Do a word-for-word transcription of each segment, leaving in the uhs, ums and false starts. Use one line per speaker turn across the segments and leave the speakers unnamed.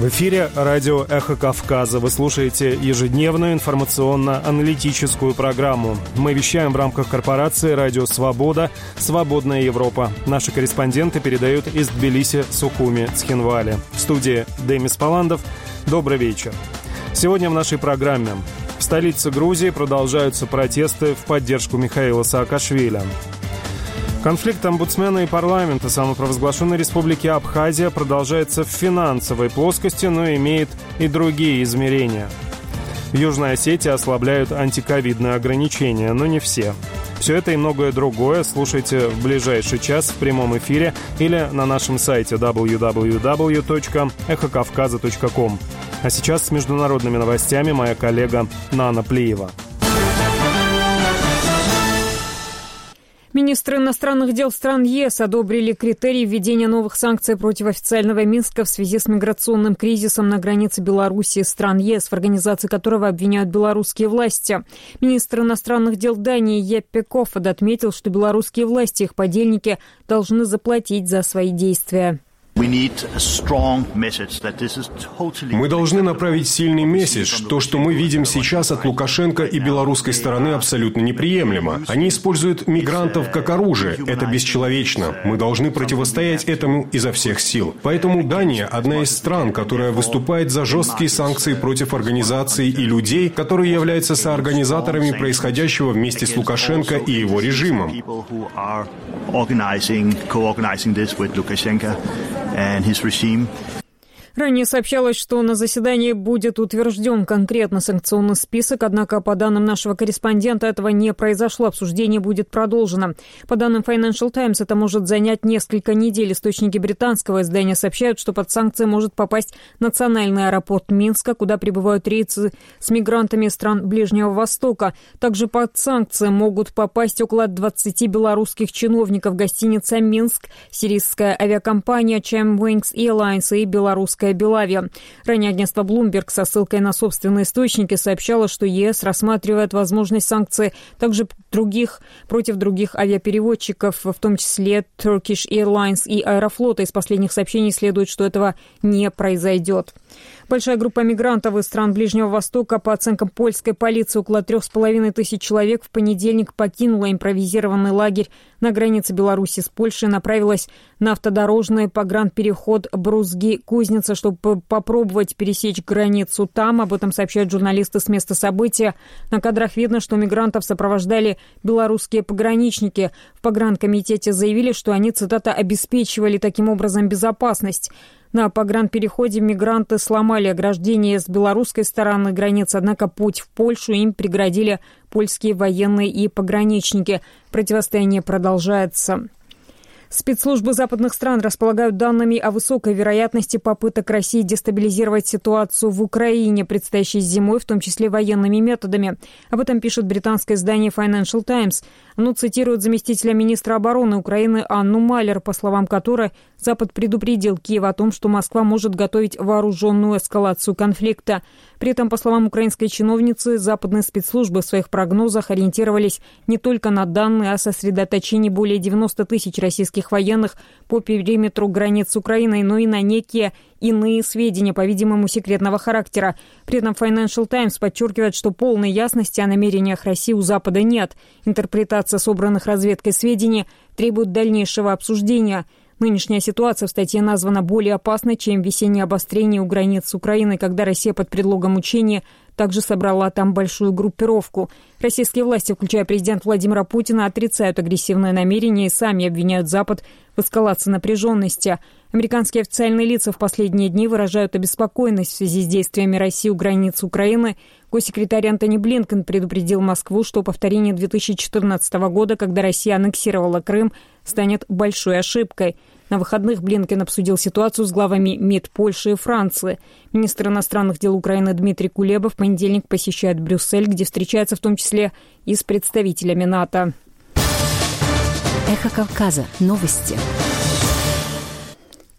В эфире радио «Эхо Кавказа». Вы слушаете ежедневную информационно-аналитическую программу. Мы вещаем в рамках корпорации «Радио Свобода. Свободная Европа». Наши корреспонденты передают из Тбилиси, Сухуми, Цхинвали. В студии Демис Паландов. Добрый вечер. Сегодня в нашей программе. В столице Грузии продолжаются протесты в поддержку Михаила Саакашвили. Конфликт омбудсмена и парламента самопровозглашенной республики Абхазия продолжается в финансовой плоскости, но имеет и другие измерения. В Южной Осетии ослабляют антиковидные ограничения, но не все. Все это и многое другое слушайте в ближайший час в прямом эфире или на нашем сайте дабл ю дабл ю дабл ю точка эхо кавказа точка ком. А сейчас с международными новостями моя коллега Нана Плиева.
Министры иностранных дел стран ЕС одобрили критерии введения новых санкций против официального Минска в связи с миграционным кризисом на границе Беларуси и стран ЕС, в организации которого обвиняют белорусские власти. Министр иностранных дел Дании Еппе Кофод отметил, что белорусские власти и их подельники должны заплатить за свои действия.
Мы должны направить сильный месседж. То, что мы видим сейчас от Лукашенко и белорусской стороны, абсолютно неприемлемо. Они используют мигрантов как оружие. Это бесчеловечно. Мы должны противостоять этому изо всех сил. Поэтому Дания – одна из стран, которая выступает за жесткие санкции против организаций и людей, которые являются соорганизаторами происходящего вместе с Лукашенко и его режимом.
And his regime. Ранее сообщалось, что на заседании будет утвержден конкретно санкционный список, однако, по данным нашего корреспондента, этого не произошло. Обсуждение будет продолжено. По данным Financial Times, это может занять несколько недель. Источники британского издания сообщают, что под санкции может попасть национальный аэропорт Минска, куда прибывают рейсы с мигрантами из стран Ближнего Востока. Также под санкции могут попасть около двадцати белорусских чиновников, гостиница «Минск», сирийская авиакомпания Chemwings Airlines и белорусская Белавия. Ранее агентство Bloomberg со ссылкой на собственные источники сообщало, что ЕС рассматривает возможность санкций также других, против других авиаперевозчиков, в том числе Turkish Airlines и Аэрофлота. Из последних сообщений следует, что этого не произойдет. Большая группа мигрантов из стран Ближнего Востока, по оценкам польской полиции, около трех с половиной тысяч человек в понедельник покинула импровизированный лагерь на границе Беларуси с Польшей и направилась на автодорожный погранпереход Брузги-Кузница, чтобы попробовать пересечь границу там. Об этом сообщают журналисты с места события. На кадрах видно, что мигрантов сопровождали белорусские пограничники. В погранкомитете заявили, что они, цитата, «обеспечивали таким образом безопасность». На погранпереходе мигранты сломали ограждение с белорусской стороны границы, однако путь в Польшу им преградили польские военные и пограничники. Противостояние продолжается. Спецслужбы западных стран располагают данными о высокой вероятности попыток России дестабилизировать ситуацию в Украине предстоящей зимой, в том числе военными методами. Об этом пишет британское издание Financial Times. Оно цитирует заместителя министра обороны Украины Анну Малер, по словам которой Запад предупредил Киев о том, что Москва может готовить вооруженную эскалацию конфликта. При этом, по словам украинской чиновницы, западные спецслужбы в своих прогнозах ориентировались не только на данные о сосредоточении более девяноста тысяч российских военных по периметру границ с Украиной, но и на некие иные сведения, по-видимому, секретного характера. При этом Financial Times подчеркивает, что полной ясности о намерениях России у Запада нет. Интерпретация собранных разведкой сведений требует дальнейшего обсуждения. Нынешняя ситуация в статье названа более опасной, чем весеннее обострение у границ с Украиной, когда Россия под предлогом учения также собрала там большую группировку. Российские власти, включая президента Владимира Путина, отрицают агрессивные намерения и сами обвиняют Запад в эскалации напряженности. Американские официальные лица в последние дни выражают обеспокоенность в связи с действиями России у границ Украины. Госсекретарь Антони Блинкен предупредил Москву, что повторение две тысячи четырнадцатого года, когда Россия аннексировала Крым, станет большой ошибкой. На выходных Блинкен обсудил ситуацию с главами МИД Польши и Франции. Министр иностранных дел Украины Дмитрий Кулеба в понедельник посещает Брюссель, где встречается в том числе и с представителями НАТО.
Эхо Кавказа. Новости.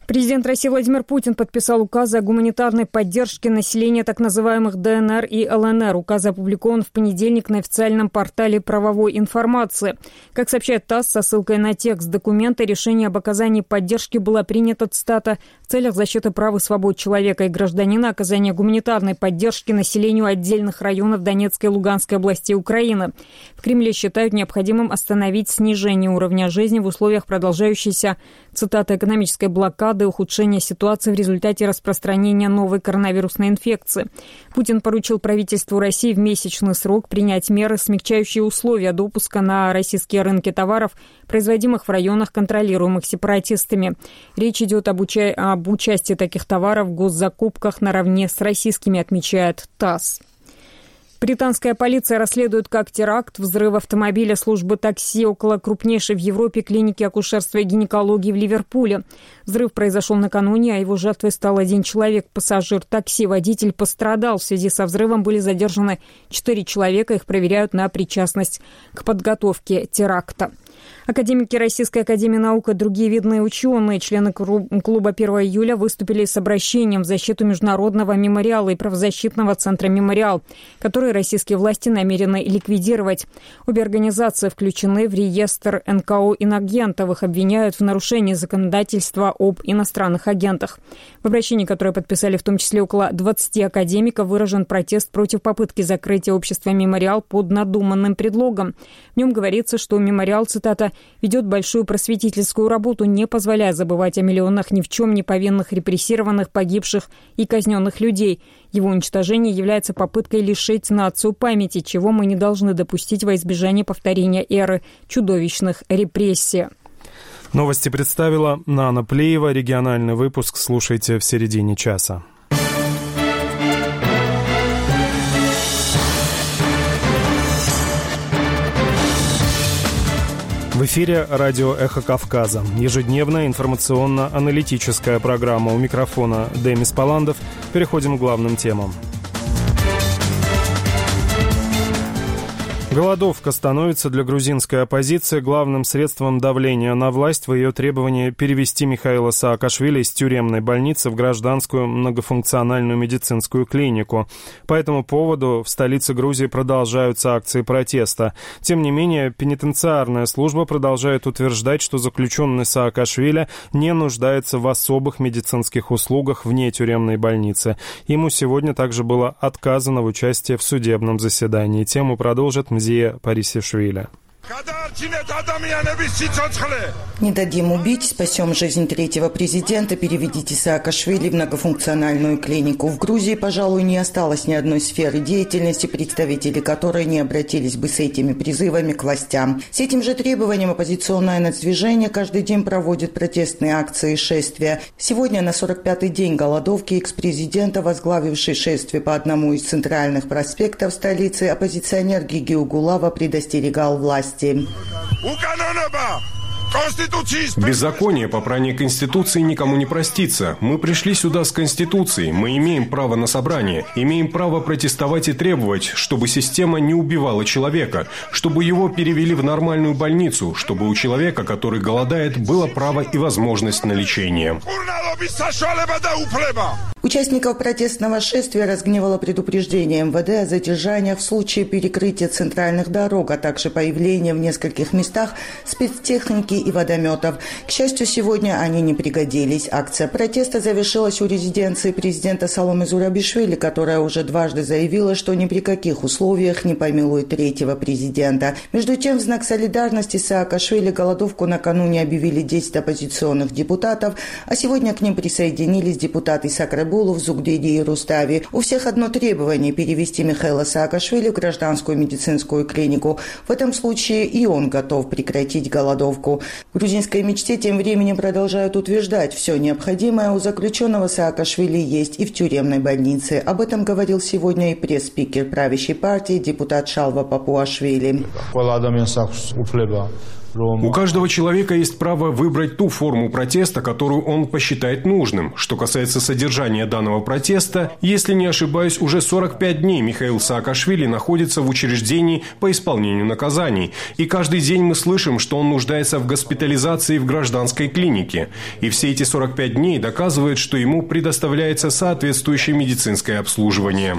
Президент России Владимир Путин подписал указы о гуманитарной поддержке населения так называемых ДНР и ЛНР. Указ опубликован в понедельник на официальном портале правовой информации. Как сообщает ТАСС со ссылкой на текст документа, решение об оказании поддержки было принято, цитата, в целях защиты прав и свобод человека и гражданина, оказания гуманитарной поддержки населению отдельных районов Донецкой и Луганской областей Украины. В Кремле считают необходимым остановить снижение уровня жизни в условиях продолжающейся, цитата, экономической блокады, ухудшения ситуации в результате распространения новой коронавирусной инфекции. Путин поручил правительству России в месячный срок принять меры, смягчающие условия допуска на российские рынки товаров, производимых в районах, контролируемых сепаратистами. Речь идет об, уча... об участии таких товаров в госзакупках наравне с российскими, отмечает ТАСС. Британская полиция расследует как теракт взрыв автомобиля службы такси около крупнейшей в Европе клиники акушерства и гинекологии в Ливерпуле. Взрыв произошел накануне, а его жертвой стал один человек. Пассажир такси, водитель пострадал. В связи со взрывом были задержаны четыре человека. Их проверяют на причастность к подготовке теракта. Академики Российской академии наук и другие видные ученые, члены клуба первого июля, выступили с обращением в защиту Международного мемориала и правозащитного центра «Мемориал», которые российские власти намерены ликвидировать. Обе организации включены в реестр эн ка о инагентов. Их обвиняют в нарушении законодательства об иностранных агентах. В обращении, которое подписали в том числе около двадцати академиков, выражен протест против попытки закрытия общества «Мемориал» под надуманным предлогом. В нем говорится, что «Мемориал», цитата, ведет большую просветительскую работу, не позволяя забывать о миллионах ни в чем не повинных репрессированных, погибших и казненных людей. Его уничтожение является попыткой лишить нацию памяти, чего мы не должны допустить во избежание повторения эры чудовищных репрессий.
Новости представила Нана Плеева. Региональный выпуск слушайте в середине часа. В эфире радио «Эхо Кавказа». Ежедневная информационно-аналитическая программа. У микрофона Демис Паландов. Переходим к главным темам. Голодовка становится для грузинской оппозиции главным средством давления на власть в ее требовании перевести Михаила Саакашвили из тюремной больницы в гражданскую многофункциональную медицинскую клинику. По этому поводу в столице Грузии продолжаются акции протеста. Тем не менее, пенитенциарная служба продолжает утверждать, что заключенный Саакашвили не нуждается в особых медицинских услугах вне тюремной больницы. Ему сегодня также было отказано в участии в судебном заседании. Тему продолжит Мзия Парисишвили.
Не дадим убить, спасем жизнь третьего президента, переведите Саакашвили в многофункциональную клинику. В Грузии, пожалуй, не осталось ни одной сферы деятельности, представители которой не обратились бы с этими призывами к властям. С этим же требованием оппозиционное нацдвижение каждый день проводит протестные акции и шествия. Сегодня, на сорок пятый день голодовки экс-президента, возглавивший шествие по одному из центральных проспектов столицы, оппозиционер Гиги Угулава предостерегал власть.
Беззаконие, попрание Конституции никому не простится. Мы пришли сюда с Конституцией. Мы имеем право на собрание. Имеем право протестовать и требовать, чтобы система не убивала человека, чтобы его перевели в нормальную больницу, чтобы у человека, который голодает, было право и возможность на лечение.
Участников протестного шествия разгневало предупреждение эм вэ дэ о задержаниях в случае перекрытия центральных дорог, а также появления в нескольких местах спецтехники и водометов. К счастью, сегодня они не пригодились. Акция протеста завершилась у резиденции президента Саломе Зурабишвили, которая уже дважды заявила, что ни при каких условиях не помилует третьего президента. Между тем, в знак солидарности с Саакашвили голодовку накануне объявили десять оппозиционных депутатов, а сегодня к ним присоединились депутаты Сакрабулов, Зугдиди и Рустави. У всех одно требование – перевести Михаила Саакашвили в гражданскую медицинскую клинику. В этом случае и он готов прекратить голодовку. В грузинской мечте тем временем продолжают утверждать, все необходимое у заключенного Саакашвили есть и в тюремной больнице. Об этом говорил сегодня и пресс-спикер правящей партии депутат Шалва Папуашвили.
У каждого человека есть право выбрать ту форму протеста, которую он посчитает нужным. Что касается содержания данного протеста, если не ошибаюсь, уже сорок пять дней Михаил Саакашвили находится в учреждении по исполнению наказаний. И каждый день мы слышим, что он нуждается в госпитализации в гражданской клинике. И все эти сорок пять дней доказывают, что ему предоставляется соответствующее медицинское обслуживание.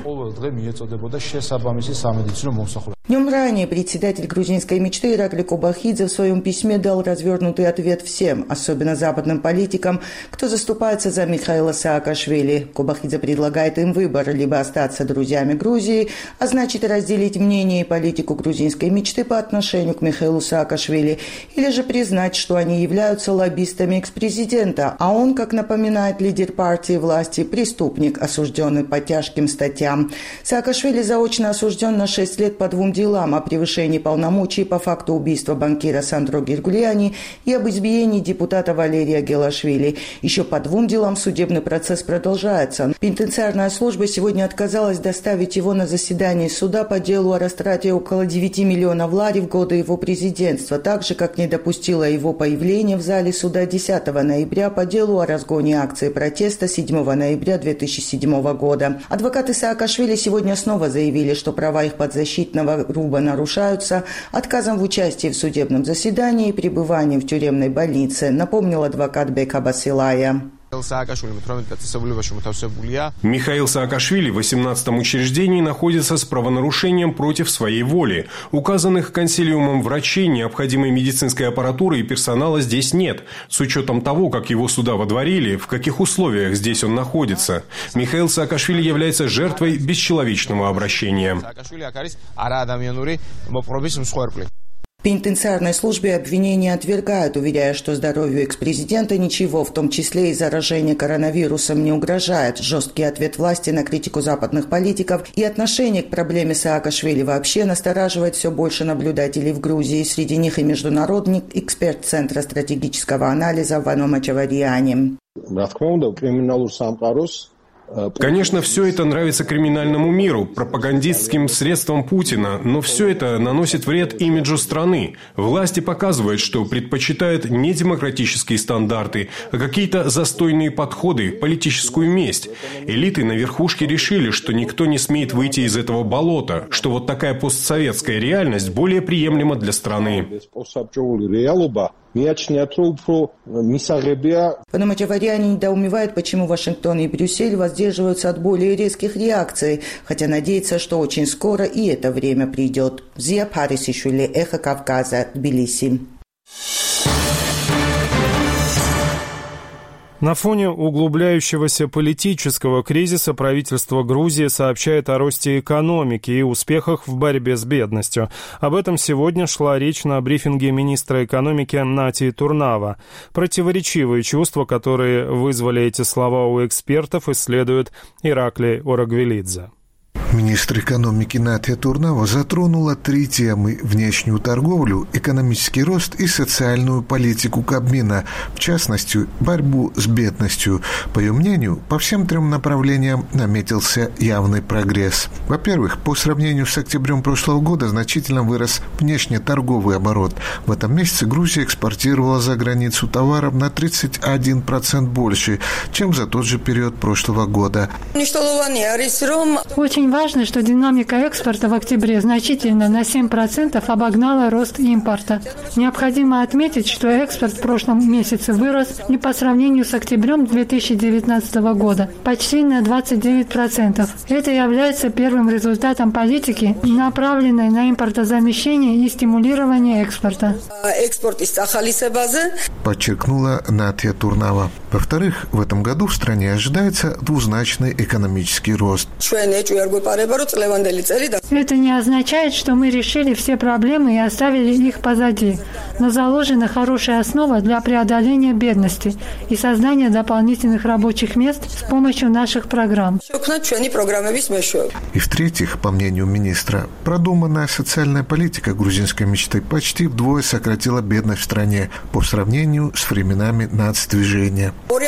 Днем ранее председатель грузинской мечты Иракли Кобахидзе в своем письме дал развернутый ответ всем, особенно западным политикам, кто заступается за Михаила Саакашвили. Кобахидзе предлагает им выбор: либо остаться друзьями Грузии, а значит разделить мнение и политику грузинской мечты по отношению к Михаилу Саакашвили, или же признать, что они являются лоббистами экс-президента, а он, как напоминает лидер партии власти, преступник, осужденный по тяжким статьям. Саакашвили заочно осужден на шесть лет по двум делам о превышении полномочий по факту убийства банкира Сандро Гиргулиани и об избиении депутата Валерия Гелашвили. Еще по двум делам судебный процесс продолжается. Пенитенциарная служба сегодня отказалась доставить его на заседание суда по делу о растрате около девяти миллионов лари в годы его президентства, так же, как не допустила его появление в зале суда десятого ноября по делу о разгоне акции протеста седьмого ноября две тысячи седьмого года. Адвокаты Саакашвили сегодня снова заявили, что права их подзащитного грубо нарушаются отказом в участии в судебном заседании и пребыванием в тюремной больнице, напомнил адвокат Бека Басилая.
Михаил Саакашвили в восемнадцатом учреждении находится с правонарушением против своей воли. Указанных консилиумом врачей, необходимой медицинской аппаратуры и персонала здесь нет, с учетом того, как его сюда водворили, в каких условиях здесь он находится. Михаил Саакашвили является жертвой бесчеловечного обращения.
В пенитенциарной службе обвинения отвергают, уверяя, что здоровью экс-президента ничего, в том числе и заражение коронавирусом, не угрожает. Жесткий ответ власти на критику западных политиков и отношение к проблеме Саакашвили вообще настораживает все больше наблюдателей в Грузии. Среди них и международный эксперт Центра стратегического анализа Вано Мачавариани.
Конечно, все это нравится криминальному миру, пропагандистским средствам Путина, но все это наносит вред имиджу страны. Власти показывают, что предпочитают не демократические стандарты, а какие-то застойные подходы, политическую месть. Элиты на верхушке решили, что никто не смеет выйти из этого болота, что вот такая постсоветская реальность более приемлема для страны.
Пономачавариани недоумевает, почему Вашингтон и Брюссель воздерживаются от более резких реакций, хотя надеется, что очень скоро и это время придет. Зия Парисишвили, Эхо Кавказа, Тбилиси.
На фоне углубляющегося политического кризиса правительство Грузии сообщает о росте экономики и успехах в борьбе с бедностью. Об этом сегодня шла речь на брифинге министра экономики Натии Турнава. Противоречивые чувства, которые вызвали эти слова у экспертов, исследует Иракли Орагвелидзе.
Министр экономики Натия Турнава затронула три темы – внешнюю торговлю, экономический рост и социальную политику Кабмина, в частности, борьбу с бедностью. По ее мнению, по всем трем направлениям наметился явный прогресс. Во-первых, по сравнению с октябрем прошлого года значительно вырос внешнеторговый оборот. В этом месяце Грузия экспортировала за границу товаров на тридцать один процент больше, чем за тот же период прошлого года.
Очень важно, что динамика экспорта в октябре значительно на семь процентов обогнала рост импорта. Необходимо отметить, что экспорт в прошлом месяце вырос и по сравнению с октябрем две тысячи девятнадцатого года почти на двадцать девять процентов. Это является первым результатом политики, направленной на импортозамещение и стимулирование экспорта.
Подчеркнула Натия Турнава. Во-вторых, в этом году в стране ожидается двузначный экономический рост.
Это не означает, что мы решили все проблемы и оставили их позади, но заложена хорошая основа для преодоления бедности и создания дополнительных рабочих мест с помощью наших программ.
И в-третьих, по мнению министра, продуманная социальная политика грузинской мечты почти вдвое сократила бедность в стране по сравнению с временами нацдвижения.
В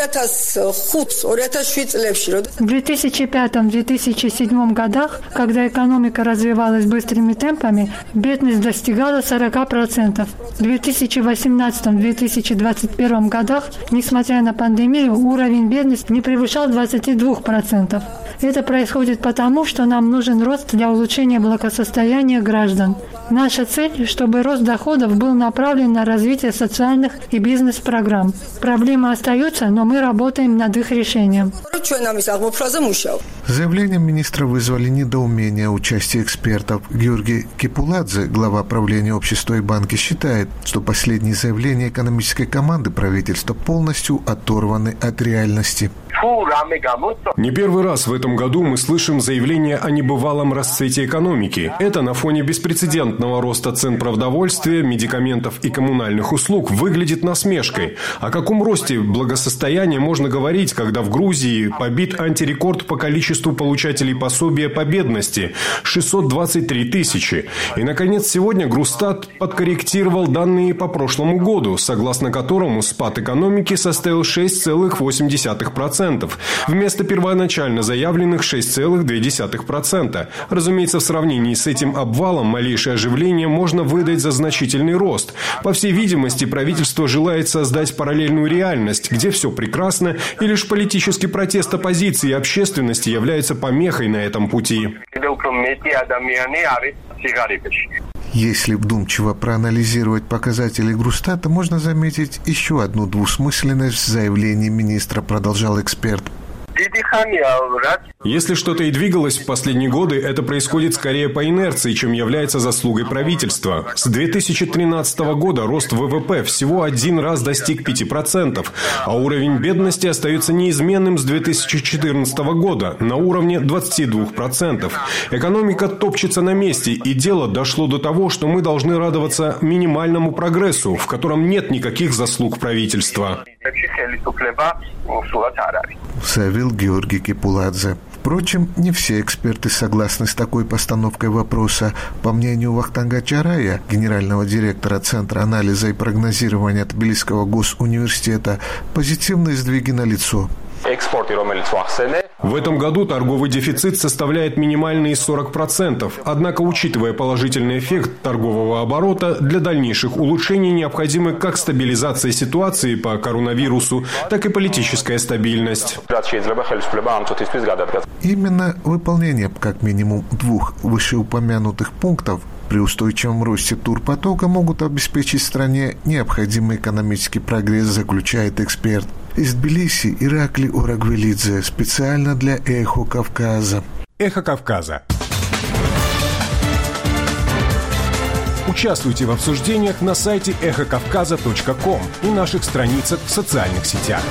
две тысячи пятом — две тысячи седьмом годах, когда экономика развивалась быстрыми темпами, бедность достигала сорок процентов. В две тысячи восемнадцатом — две тысячи двадцать первом годах, несмотря на пандемию, уровень бедности не превышал двадцати двух процентов. Это происходит потому, что нам нужен рост для улучшения благосостояния граждан. Наша цель, чтобы рост доходов был направлен на развитие социальных и бизнес-программ. Проблема остается, но мы работаем над их решением.
Заявлением министра вызвали недоумение участия экспертов. Георгий Кепуладзе, глава правления общества и банки, считает, что последние заявления экономической команды правительства полностью оторваны от реальности.
Не первый раз в этом году мы слышим заявление о небывалом расцвете экономики. Это на фоне беспрецедентного роста цен продовольствия, медикаментов и коммунальных услуг выглядит насмешкой. О каком росте благосостояния можно говорить, когда в Грузии побит антирекорд по количеству получателей пособия по бедности – шестьсот двадцать три тысячи. И, наконец, сегодня Грустат подкорректировал данные по прошлому году, согласно которому спад экономики составил шесть целых восемь десятых процента. Вместо первоначально заявленных шесть целых две десятых процента. Разумеется, в сравнении с этим обвалом малейшее оживление можно выдать за значительный рост. По всей видимости, правительство желает создать параллельную реальность, где все прекрасно, и лишь политический протест оппозиции и общественности является помехой на этом пути.
Если вдумчиво проанализировать показатели Грустата, можно заметить еще одну двусмысленность в заявлении министра, продолжал эксперт.
Если что-то и двигалось в последние годы, это происходит скорее по инерции, чем является заслугой правительства. С две тысячи тринадцатого года рост ВВП всего один раз достиг пяти процентов, а уровень бедности остается неизменным с две тысячи четырнадцатого года на уровне двадцати двух процентов. Экономика топчется на месте, и дело дошло до того, что мы должны радоваться минимальному прогрессу, в котором нет никаких заслуг правительства.
Заявил Георгий Кепуладзе. Впрочем, не все эксперты согласны с такой постановкой вопроса. По мнению Вахтанга Чарая, генерального директора Центра анализа и прогнозирования Тбилисского госуниверситета, позитивные сдвиги налицо.
В этом году торговый дефицит составляет минимальные сорок процентов. Однако, учитывая положительный эффект торгового оборота, для дальнейших улучшений необходимы как стабилизация ситуации по коронавирусу, так и политическая стабильность.
Именно выполнение как минимум двух вышеупомянутых пунктов при устойчивом росте турпотока могут обеспечить стране необходимый экономический прогресс, заключает эксперт. Из Тбилиси Иракли Орагвелидзе специально для «Эхо Кавказа».
«Эхо Кавказа». Участвуйте в обсуждениях на сайте эхо кавказа точка ком и наших страницах в социальных сетях.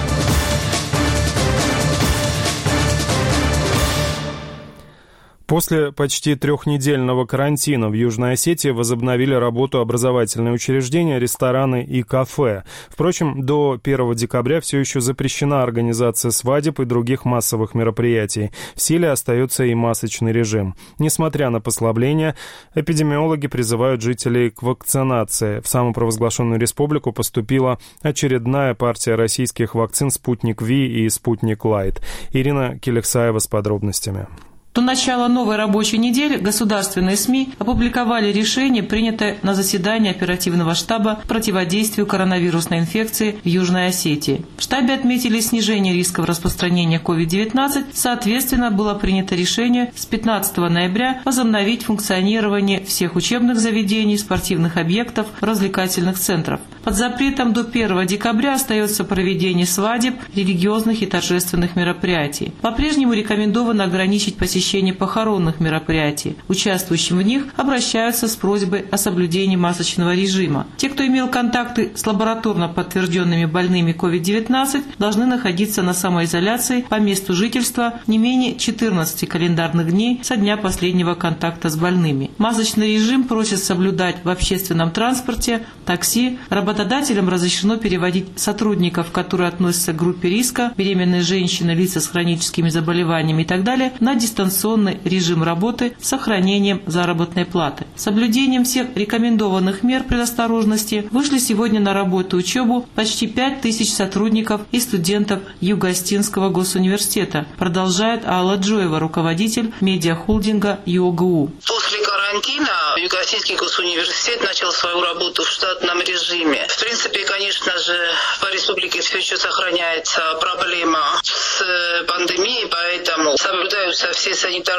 После почти трехнедельного карантина в Южной Осетии возобновили работу образовательные учреждения, рестораны и кафе. Впрочем, до первого декабря все еще запрещена организация свадеб и других массовых мероприятий. В силе остается и масочный режим. Несмотря на послабления, эпидемиологи призывают жителей к вакцинации. В самопровозглашенную республику поступила очередная партия российских вакцин «Спутник Ви» и «Спутник Лайт». Ирина Келексаева с подробностями.
До начала новой рабочей недели государственные СМИ опубликовали решение, принятое на заседании оперативного штаба по противодействию коронавирусной инфекции в Южной Осетии. В штабе отметили снижение рисков распространения ковид девятнадцать, соответственно, было принято решение с пятнадцатого ноября возобновить функционирование всех учебных заведений, спортивных объектов, развлекательных центров. Под запретом до первого декабря остается проведение свадеб, религиозных и торжественных мероприятий. По-прежнему рекомендовано ограничить посещение похоронных мероприятий. Участвующим в них обращаются с просьбой о соблюдении масочного режима. Те, кто имел контакты с лабораторно подтвержденными больными ковид девятнадцать, должны находиться на самоизоляции по месту жительства не менее четырнадцати календарных дней со дня последнего контакта с больными. Масочный режим просят соблюдать в общественном транспорте, такси. Работодателям разрешено переводить сотрудников, которые относятся к группе риска, беременные женщины, лица с хроническими заболеваниями и так далее, на дистанционную дистанционный режим работы с сохранением заработной платы. С соблюдением всех рекомендованных мер предосторожности вышли сегодня на работу и учебу почти пять тысяч сотрудников и студентов Юго-Остинского госуниверситета, продолжает Алла Джоева, руководитель медиахолдинга ЮОГУ.
После карантина Юго-Остинский госуниверситет начал свою работу в штатном режиме. В принципе, конечно же, по республике все еще сохраняется проблема с пандемией, поэтому соблюдаются все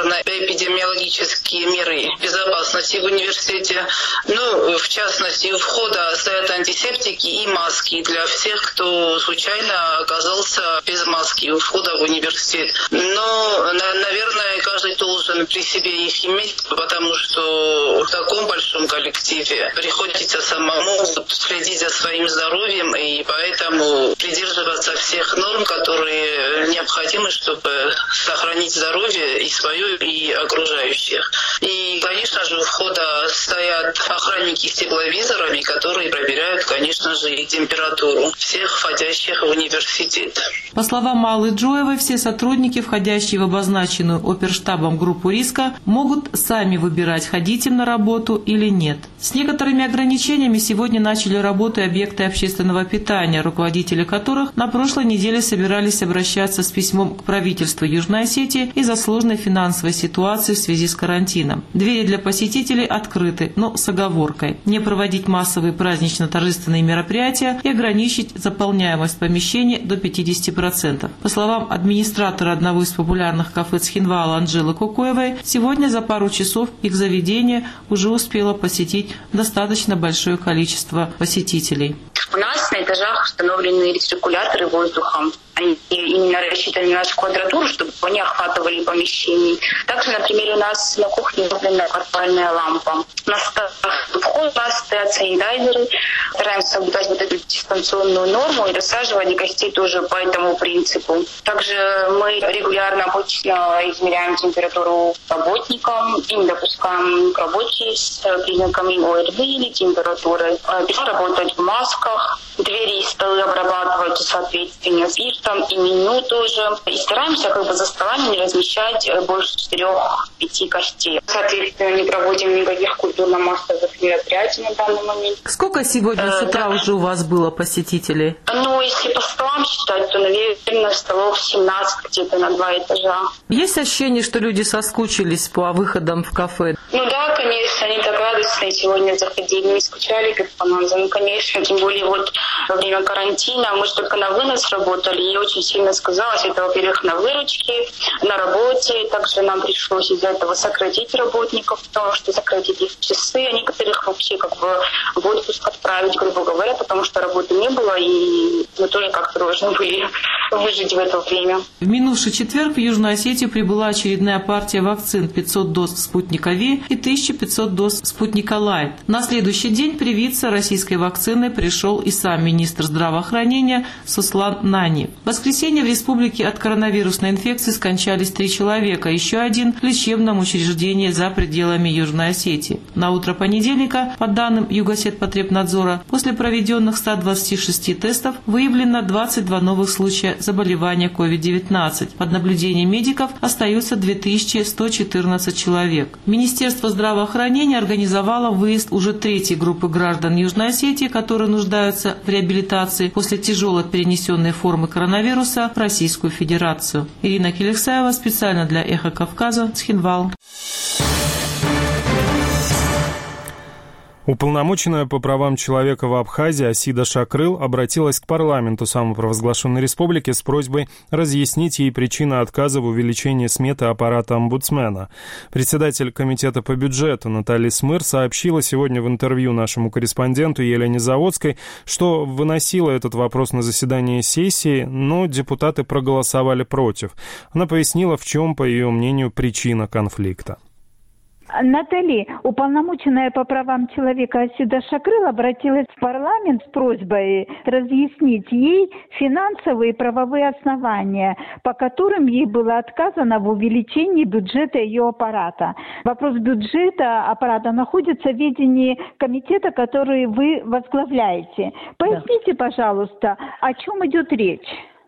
санитарно-эпидемиологические меры безопасности в университете. Ну, в частности, у входа стоят антисептики и маски для всех, кто случайно оказался без маски у входа в университет. Но, наверное, каждый должен при себе их иметь, потому что в таком большом коллективе приходится самому следить за своим здоровьем и поэтому придерживаться всех норм, которые необходимы, чтобы сохранить здоровье и свое, и окружающих. И, конечно же, у входа стоят охранники с тепловизорами, которые проверяют, конечно же, и температуру всех входящих в университет.
По словам Аллы Джоевой, все сотрудники, входящие в обозначенную оперштабом группу риска, могут сами выбирать, ходить им на работу или нет. С некоторыми ограничениями сегодня начали работу объекты общественного питания, руководители которых на прошлой неделе собирались обращаться с письмом к правительству Южной Осетии из-за сложной финансовой ситуации в связи с карантином. Двери для посетителей открыты, но с оговоркой – не проводить массовые празднично-торжественные мероприятия и ограничить заполняемость помещений до пятидесяти процентов. По словам администратора одного из популярных кафе Цхинвала Анжелы Кукоевой, сегодня за пару часов их заведение уже успело посетить достаточно большое количество посетителей.
У нас на этажах установлены рециркуляторы воздухом. Они именно рассчитаны на нашу квадратуру, чтобы они охватывали помещение. Также, например, у нас на кухне установлена подпальная лампа. На входе у нас стоят санитайзеры. Стараемся соблюдать вот эту дистанционную норму и рассаживание гостей тоже по этому принципу. Также мы регулярно обычно измеряем температуру работникам и не допускаем к работе с признаками ОРВИ или температуры. Перестают работать в масках. Двери и столы обрабатывать соответственно спиртом и меню тоже. И стараемся как бы за столами не размещать больше четырех-пяти гостей. Соответственно, не проводим никаких культурно-массовых мероприятий на данный момент.
Сколько сегодня э, с утра да. уже у вас было посетителей?
Ну, если по столам считать, то, наверное, столов семнадцать где-то на два этажа.
Есть ощущение, что люди соскучились по выходам в кафе?
Ну да, конечно, они так радостные сегодня заходили, не скучали, как по нам. Ну, конечно, тем более вот во время карантина мы же только на вынос работали, и очень сильно сказалось это, во-первых, на выручке, на работе. Также нам пришлось из-за этого сократить работников, потому что сократить их часы, а некоторых вообще как бы в отпуск отправить, грубо говоря, потому что работы не было, и мы тоже как-то должны были выжить в это время.
В минувший четверг в Южную Осетию прибыла очередная партия вакцин: пятьсот доз «Спутника Ви» и тысяча пятьсот доз «Спутника Лайт». На следующий день привиться российской вакциной пришел и сам министр здравоохранения Суслан Нани. В воскресенье в республике от коронавирусной инфекции скончались три человека, еще один в лечебном учреждении за пределами Южной Осетии. На утро понедельника, по данным Югосетпотребнадзора, после проведенных ста двадцати шести тестов выявлено двадцать два новых случая заболевания ковид девятнадцать. Под наблюдением медиков остаются две тысячи сто четырнадцать человек. Министерство здравоохранения организовало выезд уже третьей группы граждан Южной Осетии, которые нуждаются в реабилитации после тяжело перенесенной формы коронавируса в Российскую Федерацию. Ирина Келексаева специально для «Эхо Кавказа», Цхинвал.
Уполномоченная по правам человека в Абхазии Асида Шакрыл обратилась к парламенту самопровозглашенной республики с просьбой разъяснить ей причины отказа в увеличении сметы аппарата омбудсмена. Председатель комитета по бюджету Наталья Смыр сообщила сегодня в интервью нашему корреспонденту Елене Заводской, что выносила этот вопрос на заседание сессии, но депутаты проголосовали против. Она пояснила, в чем, по ее мнению, причина конфликта.
Натали, уполномоченная по правам человека Асида Шакрыл обратилась в парламент с просьбой разъяснить ей финансовые и правовые основания, по которым ей было отказано в увеличении бюджета ее аппарата. Вопрос бюджета аппарата находится в ведении комитета, который вы возглавляете. Поясните, пожалуйста, о чем идет речь?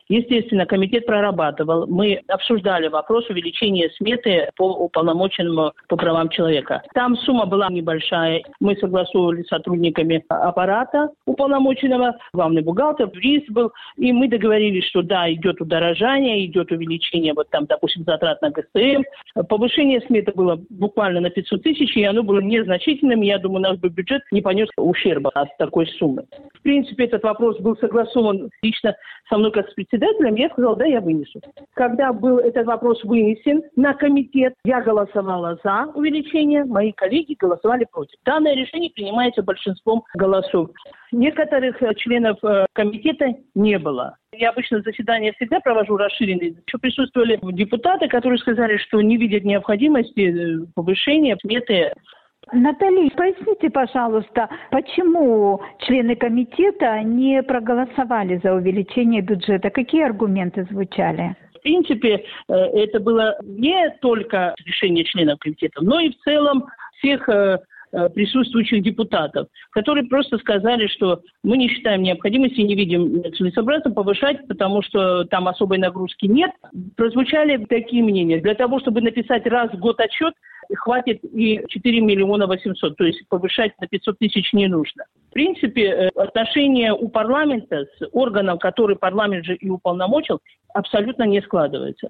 Естественно, комитет прорабатывал. Мы обсуждали вопрос увеличения сметы по уполномоченному по правам человека. Там сумма была небольшая. Мы согласовывали с сотрудниками аппарата уполномоченного, главный бухгалтер, юрист был. И мы договорились, что да, идет удорожание, идет увеличение, вот там, допустим, затрат на ГСМ. Повышение сметы было буквально на пятьсот тысяч, и оно было незначительным. Я думаю, наш бюджет не понес ущерба от такой суммы. В принципе, этот вопрос был согласован лично со мной как с председателем. Я сказала, да, я вынесу. Когда был этот вопрос вынесен на комитет, я голосовала за увеличение, мои коллеги голосовали против. Данное решение принимается большинством голосов. Некоторых членов комитета не было. Я обычно заседания всегда провожу расширенные. Еще присутствовали депутаты, которые сказали, что не видят необходимости повышения сметы.
Наталья, поясните, пожалуйста, почему члены комитета не проголосовали за увеличение бюджета? Какие аргументы звучали?
В принципе, это было не только решение членов комитета, но и в целом всех присутствующих депутатов, которые просто сказали, что мы не считаем необходимости, не видим целесообразно повышать, потому что там особой нагрузки нет. Прозвучали такие мнения. Для того, чтобы написать раз в год отчет, хватит и четыре миллиона восемьсот, то есть повышать на пятьсот тысяч не нужно. В принципе, отношения у парламента с органом, который парламент же и уполномочил, абсолютно не складываются.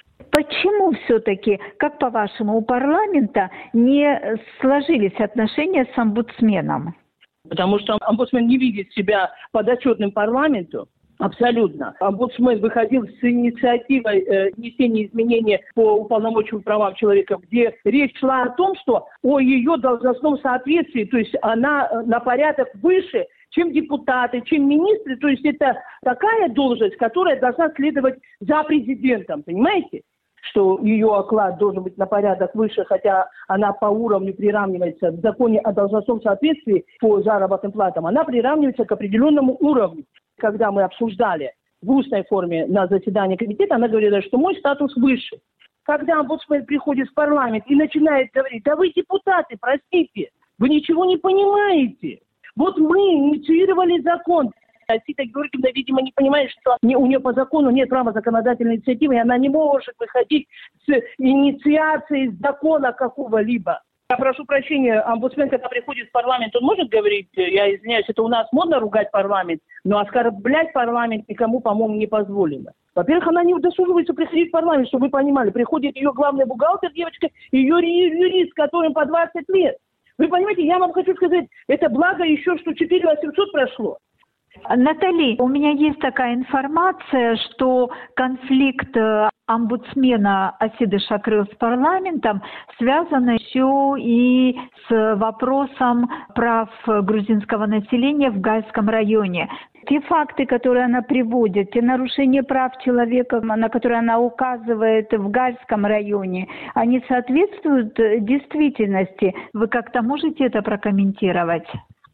Почему все-таки, как по-вашему, у парламента не сложились отношения с омбудсменом?
Потому что омбудсмен не видит себя подотчетным парламенту. Абсолютно. Омбудсмен выходил с инициативой э, внесения изменений по уполномоченным правам человека, где речь шла о том, что о ее должностном соответствии, то есть она на порядок выше, чем депутаты, чем министры. То есть это такая должность, которая должна следовать за президентом, понимаете? Что ее оклад должен быть на порядок выше, хотя она по уровню приравнивается в законе о должностном соответствии по заработным платам, она приравнивается к определенному уровню. Когда мы обсуждали в устной форме на заседании комитета, она говорила, что мой статус выше. Когда омбудсмен приходит в парламент и начинает говорить, да вы депутаты, простите, вы ничего не понимаете. Вот мы инициировали закон. Сита Георгиевна, видимо, не понимает, что у нее по закону нет права законодательной инициативы, и она не может выходить с инициацией закона какого-либо. Я прошу прощения, омбудсмен, когда приходит в парламент, он может говорить, я извиняюсь, это у нас модно ругать парламент, но оскорблять парламент никому, по-моему, не позволено. Во-первых, она не удосуживается приходить в парламент, чтобы вы понимали. Приходит ее главный бухгалтер, девочка, и ее юрист, которым по двадцать лет. Вы понимаете, я вам хочу сказать, это благо еще, что четыре тысячи восемьсот прошло.
Наталья, у меня есть такая информация, что конфликт омбудсмена Асиды Шакрыл с парламентом связан еще и с вопросом прав грузинского населения в Гальском районе. Те факты, которые она приводит, те нарушения прав человека, на которые она указывает в Гальском районе, они соответствуют действительности? Вы как-то можете это прокомментировать?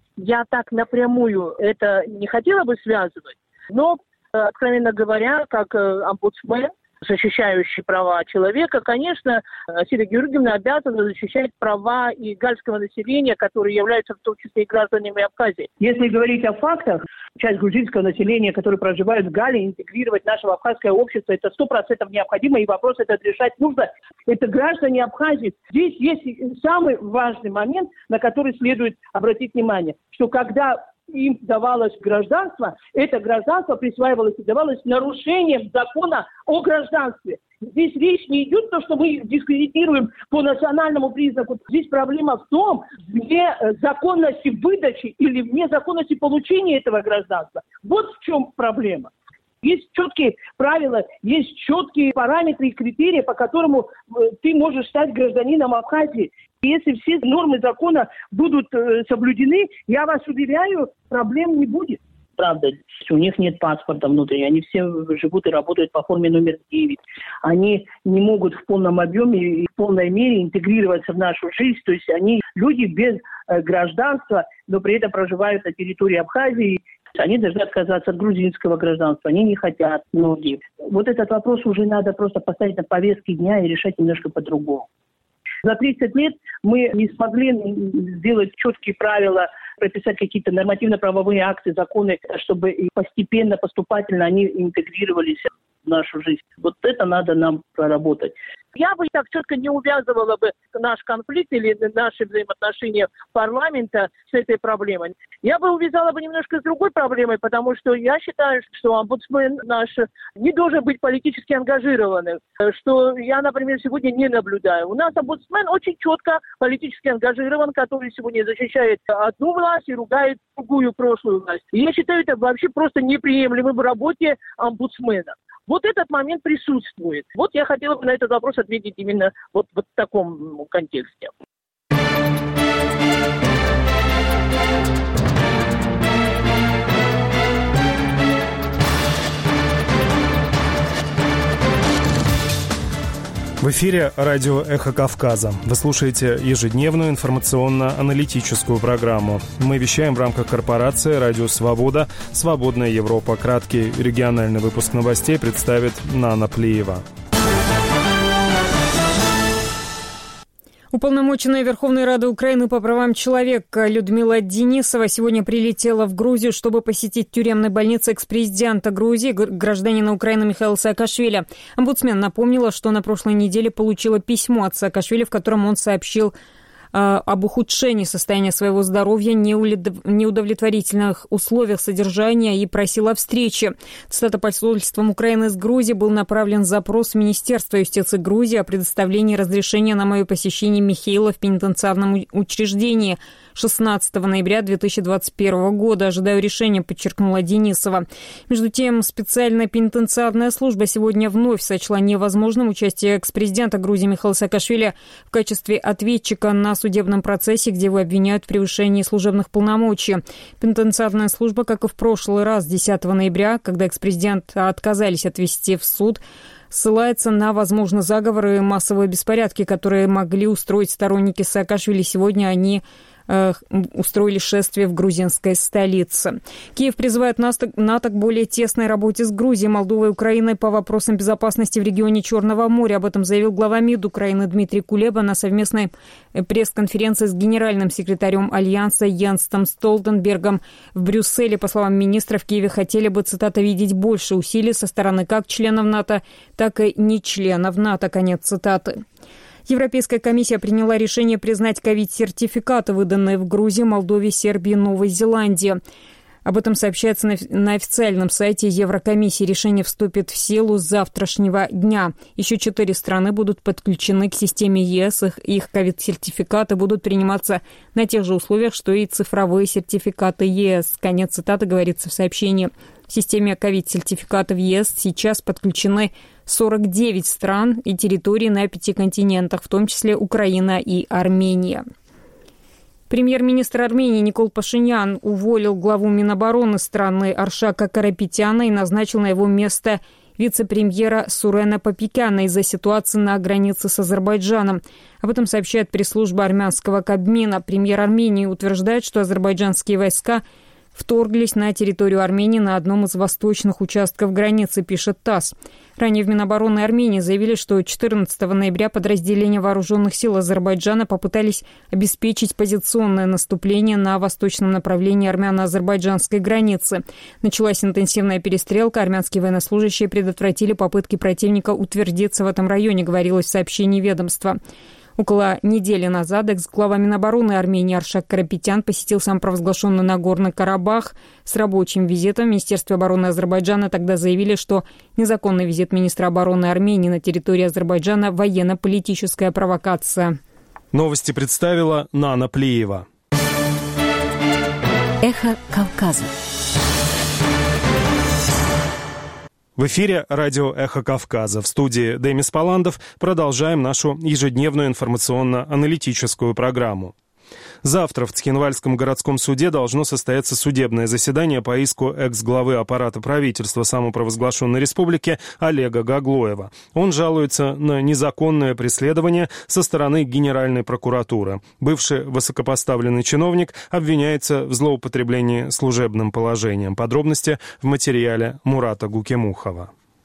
Я так напрямую это не хотела бы связывать, но, откровенно говоря, как омбудсмен, защищающий права человека, конечно, Сита Георгиевна обязана защищать права и гальского населения, которые являются в том числе и гражданами Абхазии. Если говорить о фактах, часть грузинского населения, которые проживают в Гале, интегрировать наше абхазское общество, это сто процентов необходимо, и вопрос этот решать нужно. Это граждане Абхазии. Здесь есть самый важный момент, на который следует обратить внимание, что когда им давалось гражданство, это гражданство присваивалось и давалось нарушением закона о гражданстве. Здесь речь не идет о том, что мы дискредитируем по национальному признаку. Здесь проблема в том, вне законности выдачи или вне законности получения этого гражданства. Вот в чем проблема. Есть четкие правила, есть четкие параметры и критерии, по которому ты можешь стать гражданином Абхазии. Если все нормы закона будут э, соблюдены, я вас уверяю, проблем не будет. Правда, у них нет паспорта внутреннего, они все живут и работают по форме номер девять. Они не могут в полном объеме и в полной мере интегрироваться в нашу жизнь. То есть они люди без э, гражданства, но при этом проживают на территории Абхазии. Они должны отказаться от грузинского гражданства, они не хотят многие. Вот этот вопрос уже надо просто поставить на повестке дня и решать немножко по-другому. За тридцать лет мы не смогли сделать четкие правила прописать какие-то нормативно-правовые акты, законы, чтобы постепенно, поступательно они интегрировались в нашу жизнь. Вот это надо нам проработать. Я бы так четко не увязывала бы наш конфликт или наши взаимоотношения парламента с этой проблемой. Я бы увязала бы немножко с другой проблемой, потому что я считаю, что омбудсмен наш не должен быть политически ангажированным, что я, например, сегодня не наблюдаю. У нас омбудсмен очень четко политически ангажирован, который сегодня защищает одну власть и ругает другую прошлую власть. И я считаю, это вообще просто неприемлемо в работе омбудсмена. Вот этот момент присутствует. Вот я хотела бы на этот вопрос ответить именно вот, вот в таком контексте.
В эфире радио «Эхо Кавказа». Вы слушаете ежедневную информационно-аналитическую программу. Мы вещаем в рамках корпорации «Радио Свобода», «Свободная Европа». Краткий региональный выпуск новостей представит Нана Плиева.
Уполномоченная Верховной Рады Украины по правам человека Людмила Денисова сегодня прилетела в Грузию, чтобы посетить тюремную больницу экс-президента Грузии, гражданина Украины Михаила Саакашвили. Омбудсмен напомнила, что на прошлой неделе получила письмо от Саакашвили, в котором он сообщил об ухудшении состояния своего здоровья, неудовлетворительных условиях содержания и просила встречи. Цитата: «Посольством Украины из Грузии был направлен запрос в Министерство юстиции Грузии о предоставлении разрешения на мое посещение Михаила в пенитенциарном учреждении шестнадцатого ноября две тысячи двадцать первого года. Ожидаю решения», подчеркнула Денисова. Между тем, специальная пенитенциарная служба сегодня вновь сочла невозможным участие экс-президента Грузии Михаила Саакашвили в качестве ответчика на судебном процессе, где его обвиняют в превышении служебных полномочий. Пенитенциарная служба, как и в прошлый раз, десятого ноября, когда экс-президента отказались отвезти в суд, ссылается на, возможно, заговоры и массовые беспорядки, которые могли устроить сторонники Саакашвили. Сегодня они устроили шествие в грузинской столице. Киев призывает НАТО к более тесной работе с Грузией, Молдовой и Украиной по вопросам безопасности в регионе Черного моря. Об этом заявил глава МИД Украины Дмитрий Кулеба на совместной пресс-конференции с генеральным секретарем Альянса Йенсом Столтенбергом в Брюсселе. По словам министра, в Киеве хотели бы, цитата, «видеть больше усилий со стороны как членов НАТО, так и не членов НАТО». Конец цитаты. Европейская комиссия приняла решение признать ковид-сертификаты, выданные в Грузии, Молдове, Сербии и Новой Зеландии. Об этом сообщается на, на официальном сайте Еврокомиссии. Решение вступит в силу с завтрашнего дня. Еще четыре страны будут подключены к системе ЕС. Их, их ковид-сертификаты будут приниматься на тех же условиях, что и цифровые сертификаты ЕС. Конец цитаты говорится в сообщении. В системе ковид-сертификатов ЕС сейчас подключены сорок девять стран и территорий на пяти континентах, в том числе Украина и Армения. Премьер-министр Армении Никол Пашинян уволил главу Минобороны страны Аршака Карапетяна и назначил на его место вице-премьера Сурена Папикяна из-за ситуации на границе с Азербайджаном. Об этом сообщает пресс-служба армянского Кабмина. Премьер Армении утверждает, что азербайджанские войска вторглись на территорию Армении на одном из восточных участков границы, пишет ТАСС. Ранее в Минобороны Армении заявили, что четырнадцатого ноября подразделения вооруженных сил Азербайджана попытались обеспечить позиционное наступление на восточном направлении армяно-азербайджанской границы. Началась интенсивная перестрелка, армянские военнослужащие предотвратили попытки противника утвердиться в этом районе, говорилось в сообщении ведомства. Около недели назад экс-глава Минобороны Армении Аршак Карапетян посетил самопровозглашенный Нагорный Карабах с рабочим визитом. В Министерстве обороны Азербайджана тогда заявили, что незаконный визит министра обороны Армении на территории Азербайджана – военно-политическая провокация.
Новости представила Нана Плиева.
Эхо Кавказа.
В эфире радио «Эхо Кавказа». В студии Демис Паландов. Продолжаем нашу ежедневную информационно-аналитическую программу. Завтра в Цхинвальском городском суде должно состояться судебное заседание по иску экс-главы аппарата правительства самопровозглашенной республики Олега Гаглоева. Он жалуется на незаконное преследование со стороны Генеральной прокуратуры. Бывший высокопоставленный чиновник обвиняется в злоупотреблении служебным положением. Подробности в материале Мурата Гукемухова.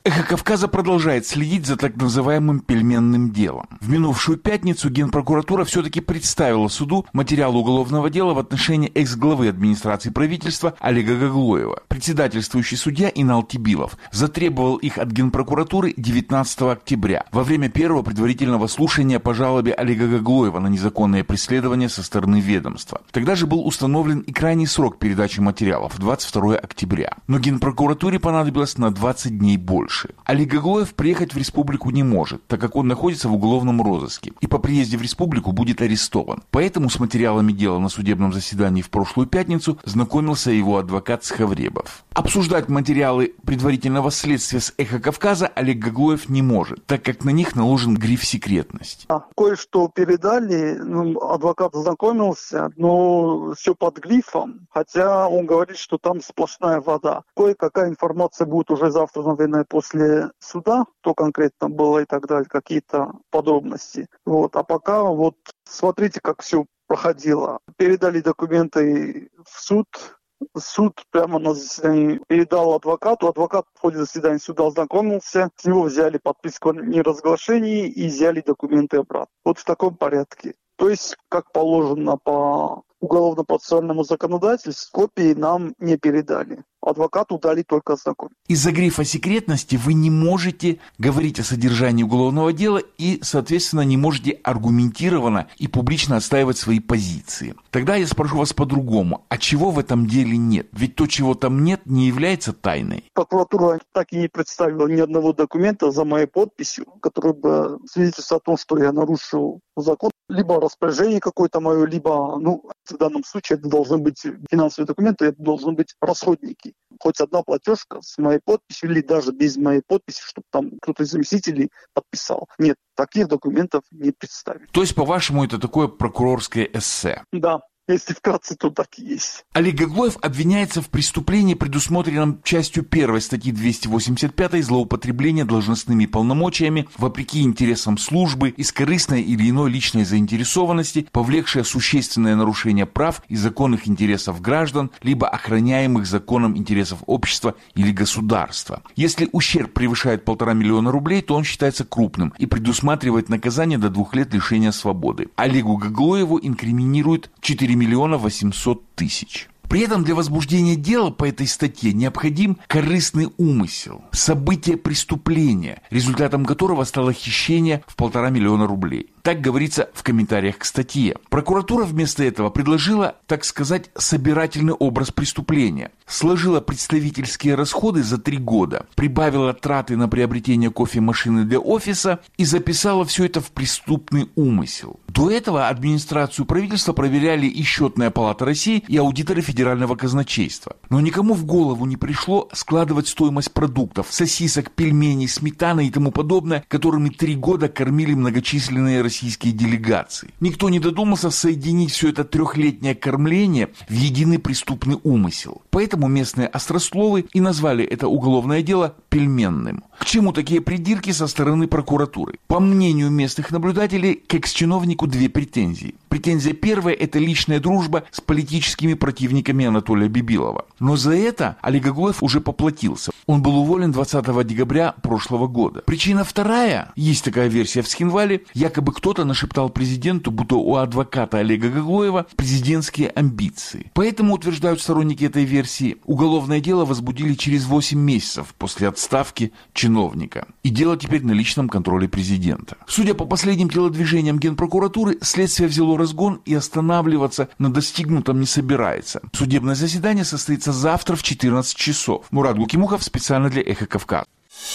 «Эхо Кавказа» продолжает следить за так называемым пельменным делом. В минувшую пятницу Генпрокуратура все-таки представила суду материалы уголовного дела в отношении экс-главы администрации правительства Олега Гаглоева. Председательствующий судья Инал Тибилов затребовал их от Генпрокуратуры девятнадцатого октября во время первого предварительного слушания по жалобе Олега Гаглоева на незаконное преследование со стороны ведомства. Тогда же был установлен и крайний срок передачи материалов – двадцать второго октября. Но Генпрокуратуре понадобилось на двадцать дней больше. Олег Гаглоев приехать в республику не может, так как он находится в уголовном розыске и по приезде в республику будет арестован. Поэтому с материалами дела на судебном заседании в прошлую пятницу знакомился его адвокат Схавребов. Обсуждать материалы предварительного следствия с «Эхо Кавказа» Олег Гаглоев не может, так как на них наложен гриф «секретность».
А, кое-что передали, ну, адвокат знакомился, но все под грифом, хотя он говорит, что там сплошная вода. Кое-какая информация будет уже завтра, наверное, после суда, что конкретно было и так далее, какие-то подробности. Вот. А пока вот смотрите, как все проходило. Передали документы в суд. Суд прямо на заседании передал адвокату. Адвокат в ходе заседания суда ознакомился. С него взяли подписку о неразглашении и взяли документы обратно. Вот в таком порядке. То есть, как положено по уголовно-процессуальному законодательству, копии нам не передали. Адвокату дали только ознакомиться.
Из-за грифа секретности вы не можете говорить о содержании уголовного дела и, соответственно, не можете аргументированно и публично отстаивать свои позиции. Тогда я спрошу вас по-другому. А чего в этом деле нет? Ведь то, чего там нет, не является тайной.
Прокуратура так и не представила ни одного документа за моей подписью, который бы свидетельствовал о том, что я нарушил закон. Либо распоряжение какое-то мое, либо, ну, в данном случае это должны быть финансовые документы, это должны быть расходники. Хоть одна платежка с моей подписью или даже без моей подписи, чтобы там кто-то из заместителей подписал. Нет, таких документов не представили.
То есть, по-вашему, это такое прокурорское эссе?
Да. Если вкратце, то так и есть.
Олег Гаглоев обвиняется в преступлении, предусмотренном частью первой статьи двести восемьдесят пять злоупотребление должностными полномочиями вопреки интересам службы, из корыстной или иной личной заинтересованности, повлекшее существенное нарушение прав и законных интересов граждан, либо охраняемых законом интересов общества или государства. Если ущерб превышает полтора миллиона рублей, то он считается крупным и предусматривает наказание до двух лет лишения свободы. Олегу Гаглоеву инкриминируют четыре миллиона восемьсот тысяч. При этом для возбуждения дела по этой статье необходим корыстный умысел, событие преступления, результатом которого стало хищение в полтора миллиона рублей. Так говорится в комментариях к статье. Прокуратура вместо этого предложила, так сказать, собирательный образ преступления. Сложила представительские расходы за три года, прибавила траты на приобретение кофемашины для офиса и записала все это в преступный умысел. До этого администрацию правительства проверяли и Счетная палата России, и аудиторы Федерального казначейства. Но никому в голову не пришло складывать стоимость продуктов, сосисок, пельменей, сметаны и тому подобное, которыми три года кормили многочисленные российские делегации. Никто не додумался соединить все это трехлетнее кормление в единый преступный умысел. Поэтому местные острословы и назвали это уголовное дело пельменным. К чему такие придирки со стороны прокуратуры? По мнению местных наблюдателей, к экс-чиновнику две претензии. Претензия первая – это личная дружба с политическими противниками Анатолия Бибилова. Но за это Олег Гаглоев уже поплатился. Он был уволен двадцатого декабря прошлого года. Причина вторая, есть такая версия в Схинвале, якобы кто-то нашептал президенту, будто у адвоката Олега Гаглоева президентские амбиции. Поэтому, утверждают сторонники этой версии, уголовное дело возбудили через восемь месяцев после отставки чиновника. И дело теперь на личном контроле президента. Судя по последним телодвижениям Генпрокуратуры, следствие взяло разгон и останавливаться на достигнутом не собирается. Судебное заседание состоится завтра в четырнадцать часов. Мурат Гукимухов специально для «Эхо Кавказа».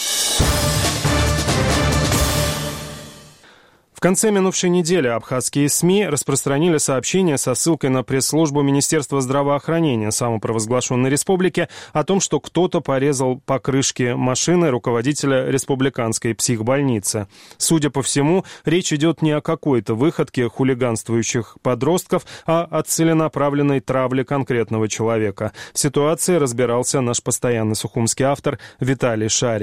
В конце минувшей недели абхазские СМИ распространили сообщение со ссылкой на пресс-службу Министерства здравоохранения самопровозглашенной республики о том, что кто-то порезал покрышки машины руководителя республиканской психбольницы. Судя по всему, речь идет не о какой-то выходке хулиганствующих подростков, а о целенаправленной травле конкретного человека. В ситуации разбирался наш постоянный сухумский автор Виталий Шария.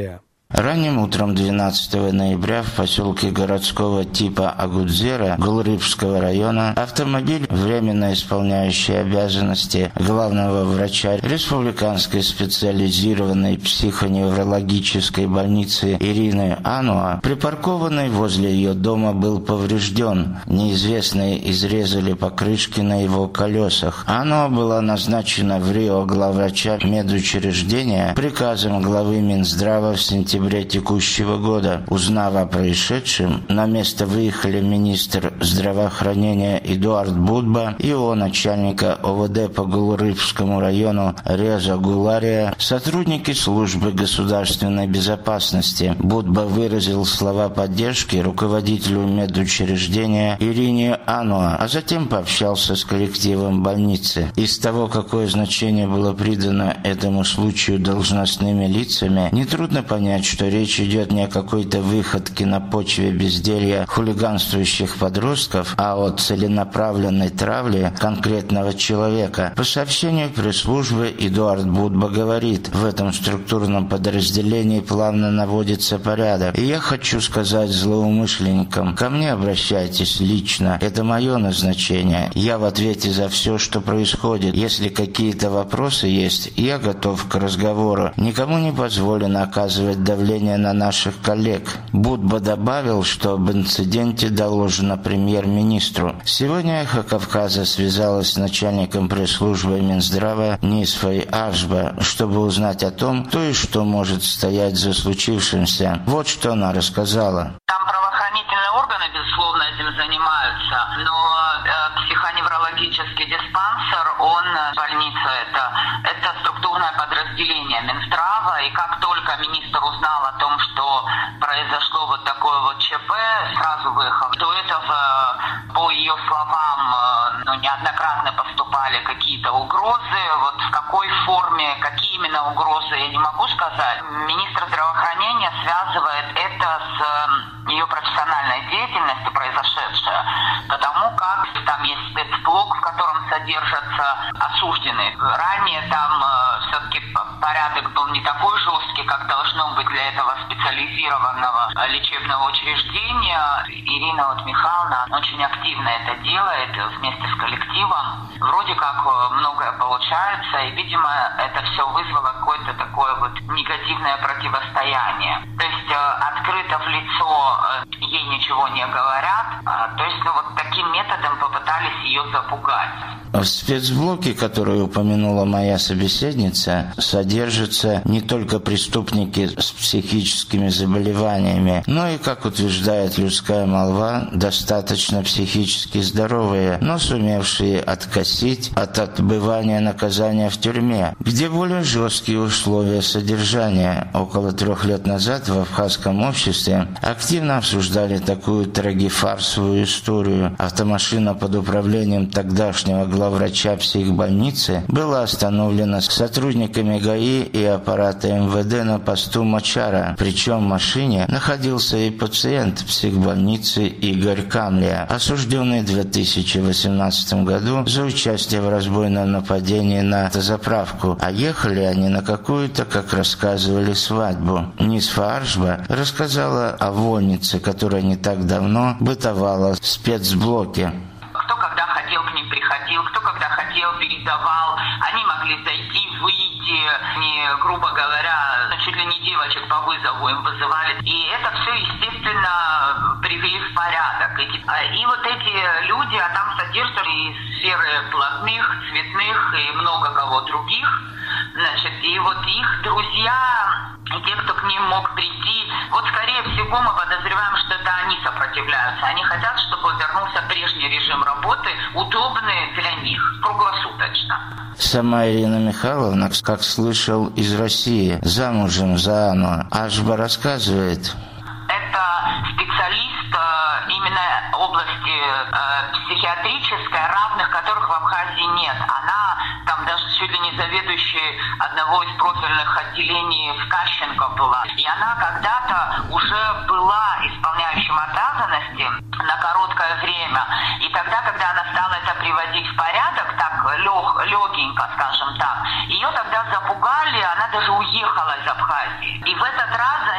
Ранним утром двенадцатого ноября в поселке городского типа Агудзера Гулрыбского района автомобиль, временно исполняющий обязанности главного врача Республиканской специализированной психоневрологической больницы Ирины Ануа, припаркованный возле ее дома, был поврежден. Неизвестные изрезали покрышки на его колесах. Ануа была назначена в Рио главврача медучреждения приказом главы Минздрава в сентябре текущего года. Узнав о происшедшем, на место выехали министр здравоохранения Эдуард Будба и его начальника ОВД по Гулрыбскому району Реза Гулария, сотрудники службы государственной безопасности. Будба выразил слова поддержки руководителю медучреждения Ирине Ануа, а затем пообщался с коллективом больницы. Из того, какое значение было придано этому случаю должностными лицами, нетрудно понять, что речь идет не о какой-то выходке на почве безделья хулиганствующих подростков, а о целенаправленной травле конкретного человека. По сообщению пресс-службы Эдуард Будба говорит, в этом структурном подразделении плавно наводится порядок. И я хочу сказать злоумышленникам, ко мне обращайтесь лично, это мое назначение. Я в ответе за все, что происходит. Если какие-то вопросы есть, я готов к разговору. Никому не позволено оказывать давление на наших коллег. Будба добавил, что об инциденте доложено премьер-министру. Сегодня «Эхо Кавказа» связалась с начальником пресс-службы Минздрава Нисфой Ашба, чтобы узнать о том, кто и что может стоять за случившимся. Вот что она рассказала.
Там правоохранительные органы, безусловно, этим занимаются, но э, психоневрологический диспансер, он, больница это, это структурное подразделение Минздрава, и как только министр узнал о том, что произошло вот такое вот ЧП, сразу выехал. До этого, по ее словам, ну, неоднократно поступали какие-то угрозы. Вот в какой форме, какие именно угрозы, я не могу сказать. Министр здравоохранения связывает это с ее профессиональной деятельностью, произошедшее, потому как там есть спецблок, в котором содержатся осужденные. Ранее там э, все-таки порядок был не такой жесткий, как должно быть для этого специализированного лечебного учреждения. Ирина вот Михайловна очень активно это делает вместе с коллективом. Вроде как многое получается, и, видимо, это все вызвало какое-то такое вот негативное противостояние. То есть э, открыто в лицо э, ей ничего не говорят, э, то есть ну, вот таким методом попытались ее запугать.
В спецблоке, который упомянула моя собеседница, содержатся не только преступники с психическими заболеваниями, но и, как утверждает людская молва, достаточно психически здоровые, но сумевшие откосить от отбывания наказания в тюрьме, где более жесткие условия содержания. Около трех лет назад в абхазском обществе активно обсуждали такую трагифарсовую историю. Автомашина под управлением тогдашнего главврача психбольницы была остановлена сотрудниками ГАИ и аппарата эм вэ дэ на посту Мачара. Причем в машине находился и пациент психбольницы Игорь Камлия, осужденный в две тысячи восемнадцатом году за участие в разбойном нападении на автозаправку. А ехали они на какую-то, как рассказывали, свадьбу. Нисфа Ашба рассказала о вольнице, которая не так давно бытовала в спецблоке.
Кто когда хотел к ним приходил, кто когда хотел передавал. Они могли зайти, выйти, не, грубо говоря, чуть ли не девочек по вызову им вызывали. И это все, естественно, привели в порядок. И, и вот эти люди, а там содержатся из сферы блатных, цветных и много кого других. Значит, и вот их друзья, те, кто к ним мог прийти, вот скорее всего мы подозреваем, что это они сопротивляются. Они хотят, чтобы вернулся прежний режим работы, удобный для них, круглосуточно.
Сама Ирина Михайловна, как слышал, из России, замужем за Анну. Ашба рассказывает.
Это специалист э, именно области э, психиатрической, равных которых в Абхазии нет. Она там даже чуть ли не заведующей одного из профильных отделений в Кащенко была. И она когда-то уже была исполняющим обязанности на короткое время. И тогда, когда она стала это приводить в порядок, так лег, легенько, скажем так, ее тогда запугали, она даже уехала из Абхазии. И в этот раз за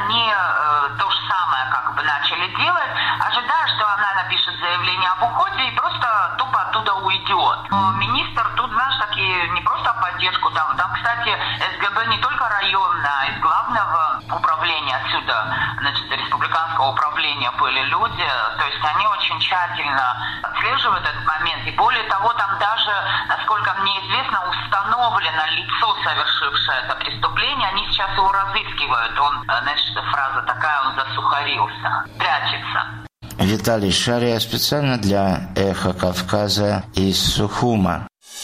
они э, то же самое как бы начали делать, ожидая, что она напишет заявление об уходе и просто тупо оттуда уйдет. Но министр тут, знаешь, такие не просто поддержку, там, там, кстати, СГБ не только районное, а из главного управления отсюда, значит, республиканского управления были люди, то есть они очень тщательно отслеживают этот момент, и более того, там даже, насколько мне известно, установлено лицо, совершившее это преступление, они сейчас его разыскивают, он, значит, фраза такая, он засухарился, прячется.
Виталий Шария специально для «Эхо Кавказа» из Сухума.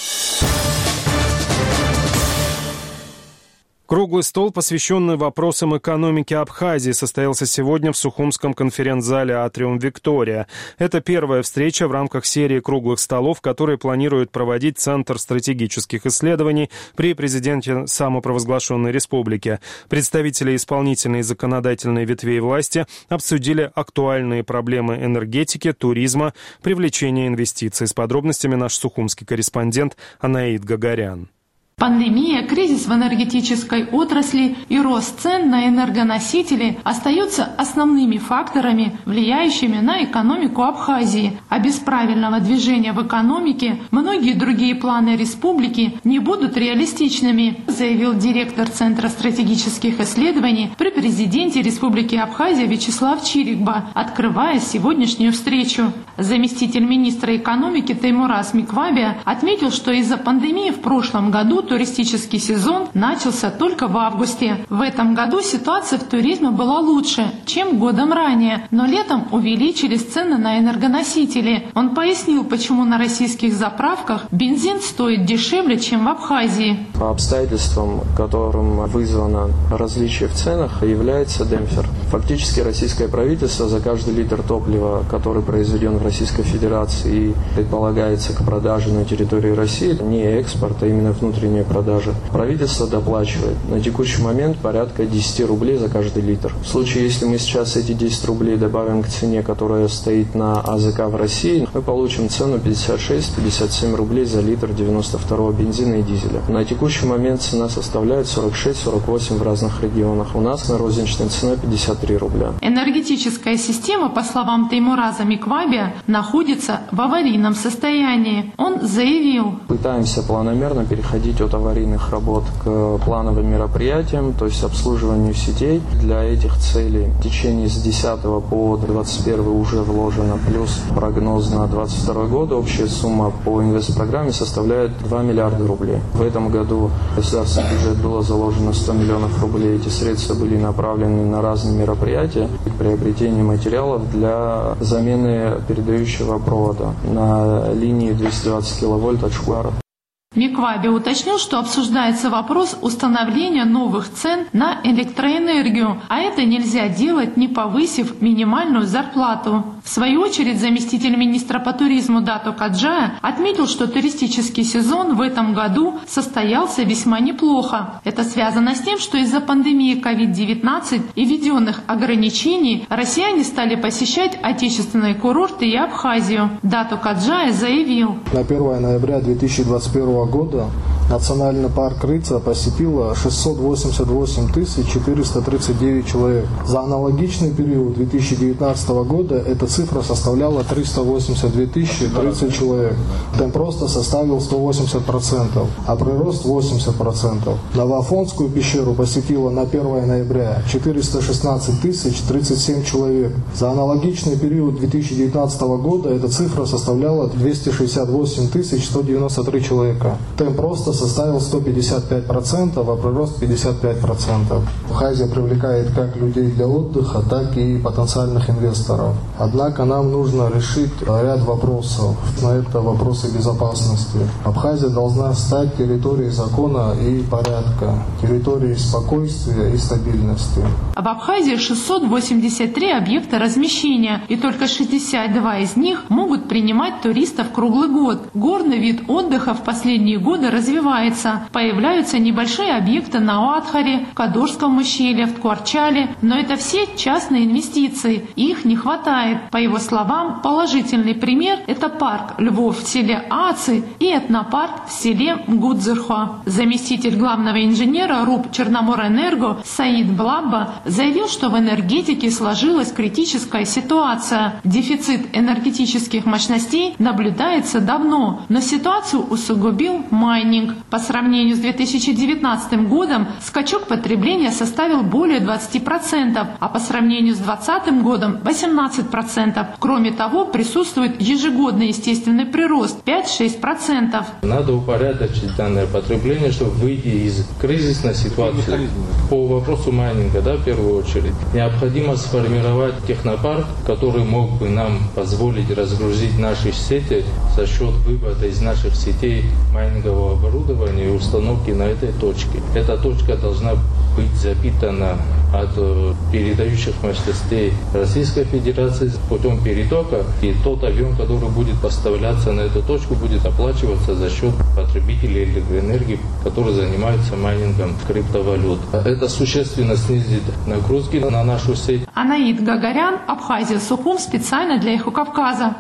Круглый стол, посвященный вопросам экономики Абхазии, состоялся сегодня в Сухумском конференц-зале «Атриум Виктория». Это первая встреча в рамках серии круглых столов, которые планирует проводить Центр стратегических исследований при президенте самопровозглашенной республики. Представители исполнительной и законодательной ветвей власти обсудили актуальные проблемы энергетики, туризма, привлечения инвестиций. С подробностями наш сухумский корреспондент Анаид Гагарян.
Пандемия, кризис в энергетической отрасли и рост цен на энергоносители остаются основными факторами, влияющими на экономику Абхазии. А без правильного движения в экономике многие другие планы республики не будут реалистичными, заявил директор Центра стратегических исследований при президенте Республики Абхазия Вячеслав Чирикба, открывая сегодняшнюю встречу. Заместитель министра экономики Теймураз Миквабия отметил, что из-за пандемии в прошлом году туристический сезон начался только в августе. В этом году ситуация в туризме была лучше, чем годом ранее, но летом увеличились цены на энергоносители. Он пояснил, почему на российских заправках бензин стоит дешевле, чем в Абхазии.
По обстоятельствам, которым вызвано различие в ценах, является демпфер. Фактически российское правительство за каждый литр топлива, который произведен в Российской Федерации и предполагается к продаже на территории России, не экспорт, а именно внутренний продажи, правительство доплачивает на текущий момент порядка десять рублей за каждый литр. В случае, если мы сейчас эти десять рублей добавим к цене, которая стоит на АЗК в России, мы получим цену пятьдесят шесть - пятьдесят семь рублей за литр девяносто второго бензина и дизеля. На текущий момент цена составляет сорок шесть - сорок восемь в разных регионах. У нас на розничной цена пятьдесят три рубля.
Энергетическая система, по словам Теймураза Миквабия, находится в аварийном состоянии. Он заявил:
пытаемся планомерно переходить от аварийных работ к плановым мероприятиям, то есть обслуживанию сетей. Для этих целей в течение с десятого по двадцать первый уже вложено, плюс прогноз на двадцать второй год. Общая сумма по инвестпрограмме составляет два миллиарда рублей. В этом году в государственный бюджет было заложено сто миллионов рублей. Эти средства были направлены на разные мероприятия, приобретение материалов для замены передающего провода на линии двести двадцать киловольт от Шквара.
Микваби уточнил, что обсуждается вопрос установления новых цен на электроэнергию, а это нельзя делать, не повысив минимальную зарплату. В свою очередь, заместитель министра по туризму Дато Каджая отметил, что туристический сезон в этом году состоялся весьма неплохо. Это связано с тем, что из-за пандемии ковид девятнадцать и введенных ограничений россияне стали посещать отечественные курорты и Абхазию. Дато Каджая заявил:
на первое ноября две тысячи двадцать первого года национальный парк Рыца посетило шестьсот восемьдесят восемь тысяч четыреста тридцать девять человек. За аналогичный период две тысячи девятнадцатого года эта цифра составляла триста восемьдесят две тысячи тридцать человек. Темп роста составил сто восемьдесят процентов, а прирост восемьдесят процентов. Новоафонскую пещеру посетило на первое ноября четыреста шестнадцать тысяч тридцать семь человек. За аналогичный период две тысячи девятнадцатого года эта цифра составляла двести шестьдесят восемь тысяч сто девяносто три человека. Темп роста составил сто пятьдесят пять процентов, а прирост пятьдесят пять процентов. Абхазия привлекает как людей для отдыха, так и потенциальных инвесторов. Однако нам нужно решить ряд вопросов. На это вопросы безопасности. Абхазия должна стать территорией закона и порядка, территорией спокойствия и стабильности.
В Абхазии шестьсот восемьдесят три объекта размещения, и только шестьдесят два из них могут принимать туристов круглый год. Горный вид отдыха в последние годы развивается. развивается. Появляются небольшие объекты на Адхаре, Кадорском ущелье, в Ткварчале, но это все частные инвестиции, их не хватает. По его словам, положительный пример – это парк Львов в селе Аци и этнопарк в селе Гудзырхо. Заместитель главного инженера РУП Черноморэнерго Саид Блабба заявил, что в энергетике сложилась критическая ситуация. Дефицит энергетических мощностей наблюдается давно, но ситуацию усугубил майнинг. По сравнению с две тысячи девятнадцатым годом скачок потребления составил более двадцати процентов, а по сравнению с две тысячи двадцатым годом восемнадцать процентов. Кроме того, присутствует ежегодный естественный прирост пять-шесть процентов.
Надо упорядочить данное потребление, чтобы выйти из кризисной ситуации. По вопросу майнинга, да, в первую очередь, необходимо сформировать технопарк, который мог бы нам позволить разгрузить наши сети за счет вывода из наших сетей майнингового оборудования и установки на этой точке. Эта точка должна быть запитана от передающих мощностей Российской Федерации путем перетока, и тот объем, который будет поставляться на эту точку, будет оплачиваться за счет потребителей электроэнергии, которые занимаются майнингом криптовалют. Это существенно снизит нагрузки на нашу сеть.
Анаид Гагарян, Абхазия, Сухум, специально для Эхо Кавказа.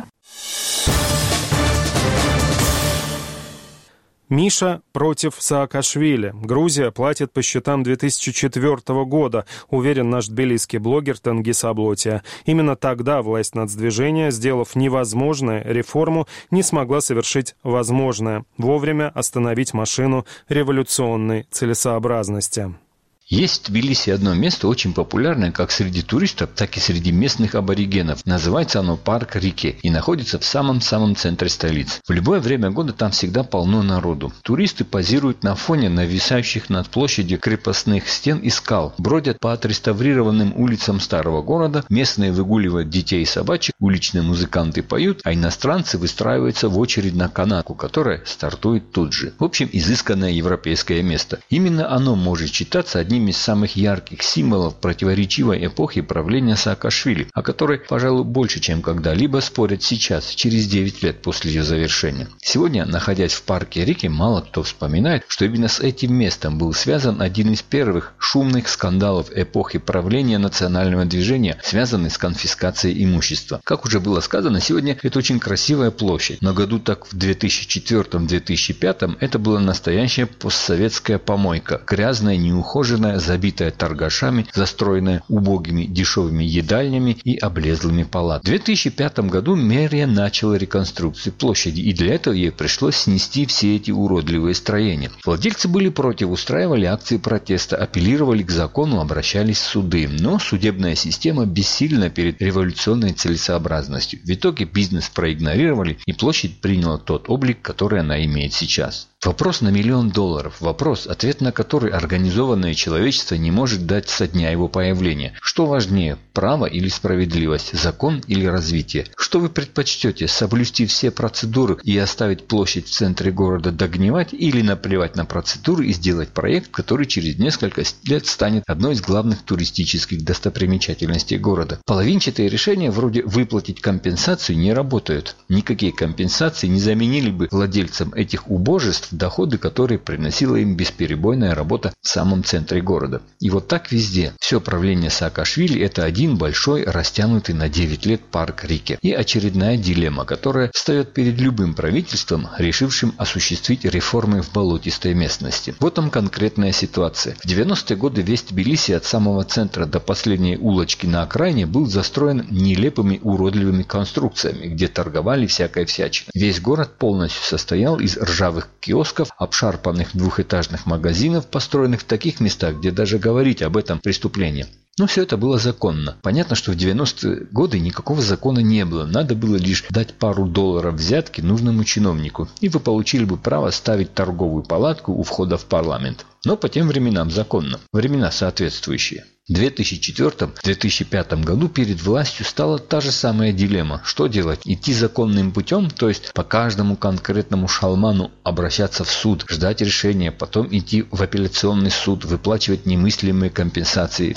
Миша против Саакашвили. Грузия платит по счетам две тысячи четвёртого года, уверен наш тбилисский блогер Тенгиз Аблотия. Именно тогда власть нацдвижения, сделав невозможное реформу, не смогла совершить возможное – вовремя остановить машину революционной целесообразности.
Есть в Тбилиси одно место, очень популярное как среди туристов, так и среди местных аборигенов. Называется оно парк Рике и находится в самом-самом центре столицы. В любое время года там всегда полно народу. Туристы позируют на фоне нависающих над площадью крепостных стен и скал, бродят по отреставрированным улицам старого города, местные выгуливают детей и собачек, уличные музыканты поют, а иностранцы выстраиваются в очередь на канаку, которая стартует тут же. В общем, изысканное европейское место. Именно оно может считаться одним одним из самых ярких символов противоречивой эпохи правления Саакашвили, о которой, пожалуй, больше, чем когда-либо спорят сейчас, через девять лет после ее завершения. Сегодня, находясь в парке Рике, мало кто вспоминает, что именно с этим местом был связан один из первых шумных скандалов эпохи правления национального движения, связанный с конфискацией имущества. Как уже было сказано, сегодня это очень красивая площадь, но году так в две тысячи четвёртом — две тысячи пятом это была настоящая постсоветская помойка, грязная, неухоженная, забитая торгашами, застроенная убогими дешевыми едальнями и облезлыми палатами. В две тысячи пятом году мэрия начала реконструкцию площади, и для этого ей пришлось снести все эти уродливые строения. Владельцы были против, устраивали акции протеста, апеллировали к закону, обращались в суды, но судебная система бессильна перед революционной целесообразностью. В итоге бизнес проигнорировали, и площадь приняла тот облик, который она имеет сейчас. Вопрос на миллион долларов. Вопрос, ответ на который организованное человечество не может дать со дня его появления. Что важнее, право или справедливость, закон или развитие? Что вы предпочтете, соблюсти все процедуры и оставить площадь в центре города догнивать, или наплевать на процедуры и сделать проект, который через несколько лет станет одной из главных туристических достопримечательностей города? Половинчатые решения вроде выплатить компенсацию не работают. Никакие компенсации не заменили бы владельцам этих убожеств доходы, которые приносила им бесперебойная работа в самом центре города. И вот так везде. Все правление Саакашвили – это один большой, растянутый на девять лет парк Рике. И очередная дилемма, которая встает перед любым правительством, решившим осуществить реформы в болотистой местности. Вот там конкретная ситуация. В девяностые годы весь Тбилиси от самого центра до последней улочки на окраине был застроен нелепыми уродливыми конструкциями, где торговали всякой всячиной. Весь город полностью состоял из ржавых киосков, обшарпанных двухэтажных магазинов, построенных в таких местах, где даже говорить об этом преступлении. Но все это было законно. Понятно, что в девяностые годы никакого закона не было. Надо было лишь дать пару долларов взятки нужному чиновнику, и вы получили бы право ставить торговую палатку у входа в парламент. Но по тем временам законно. Времена соответствующие. В две тысячи четвёртом — две тысячи пятом году перед властью стала та же самая дилемма. Что делать? Идти законным путем, то есть по каждому конкретному шалману обращаться в суд, ждать решения, потом идти в апелляционный суд, выплачивать немыслимые компенсации. Все это крайне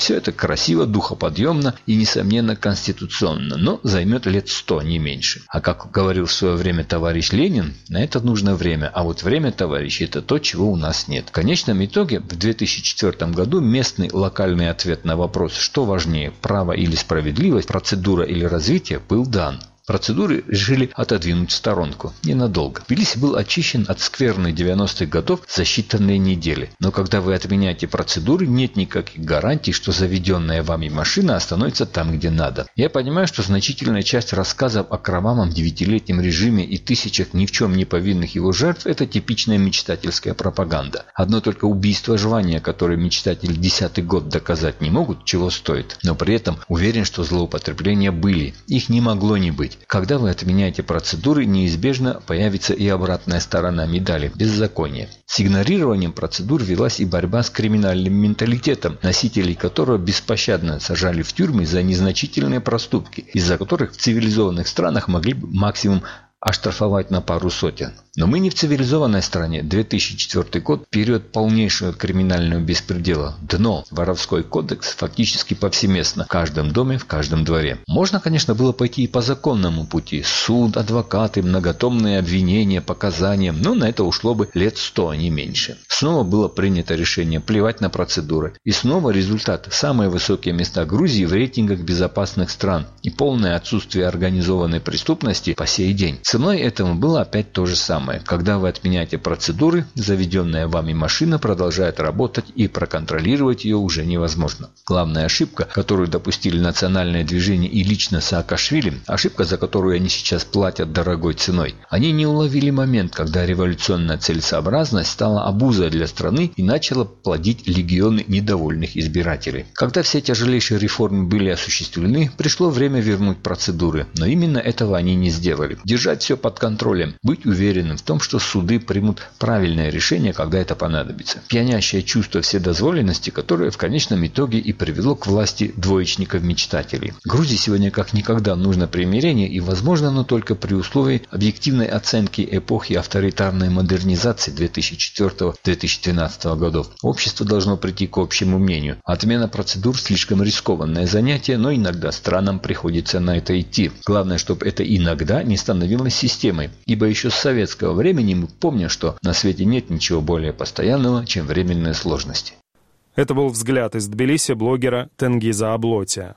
красиво, духоподъемно и, несомненно, конституционно, но займет лет сто, не меньше. А как говорил в свое время товарищ Ленин, на это нужно время, а вот время, товарищи, это то, чего у нас нет. В конечном итоге, в две тысячи четвёртом году местный локальный ответ на вопрос, что важнее, право или справедливость, процедура или развитие, был дан. Процедуры решили отодвинуть в сторонку. Ненадолго. Тбилиси был очищен от скверны девяностых годов за считанные недели. Но когда вы отменяете процедуры, нет никаких гарантий, что заведенная вами машина остановится там, где надо. Я понимаю, что значительная часть рассказов о кровавом девятилетнем режиме и тысячах ни в чем не повинных его жертв – это типичная мечтательская пропаганда. Одно только убийство звания, которое мечтатели десятый год доказать не могут, чего стоит. Но при этом уверен, что злоупотребления были. Их не могло не быть. Когда вы отменяете процедуры, неизбежно появится и обратная сторона медали – беззаконие. С игнорированием процедур велась и борьба с криминальным менталитетом, носителей которого беспощадно сажали в тюрьмы за незначительные проступки, из-за которых в цивилизованных странах могли бы максимум оштрафовать на пару сотен. Но мы не в цивилизованной стране. две тысячи четвёртый год – период полнейшего криминального беспредела. Дно. Воровской кодекс фактически повсеместно. В каждом доме, в каждом дворе. Можно, конечно, было пойти и по законному пути. Суд, адвокаты, многотомные обвинения, показания. Но на это ушло бы лет сто, а не меньше. Снова было принято решение плевать на процедуры. И снова результат. Самые высокие места Грузии в рейтингах безопасных стран. И полное отсутствие организованной преступности по сей день. Ценой этому было опять то же самое. Когда вы отменяете процедуры, заведенная вами машина продолжает работать, и проконтролировать ее уже невозможно. Главная ошибка, которую допустили национальное движение и лично Саакашвили, ошибка, за которую они сейчас платят дорогой ценой. Они не уловили момент, когда революционная целесообразность стала обузой для страны и начала плодить легионы недовольных избирателей. Когда все тяжелейшие реформы были осуществлены, пришло время вернуть процедуры, но именно этого они не сделали. Держать все под контролем, быть уверенным в том, что суды примут правильное решение, когда это понадобится. Пьянящее чувство вседозволенности, которое в конечном итоге и привело к власти двоечников-мечтателей. Грузии сегодня как никогда нужно примирение, и возможно оно только при условии объективной оценки эпохи авторитарной модернизации две тысячи четвёртого — две тысячи двенадцатого годов. Общество должно прийти к общему мнению. Отмена процедур – слишком рискованное занятие, но иногда странам приходится на это идти. Главное, чтобы это иногда не становилось системой, ибо еще с советского времени мы помним, что на свете нет ничего более постоянного, чем временные сложности.
Это был взгляд из Тбилиси блогера Тенгиза Аблотия.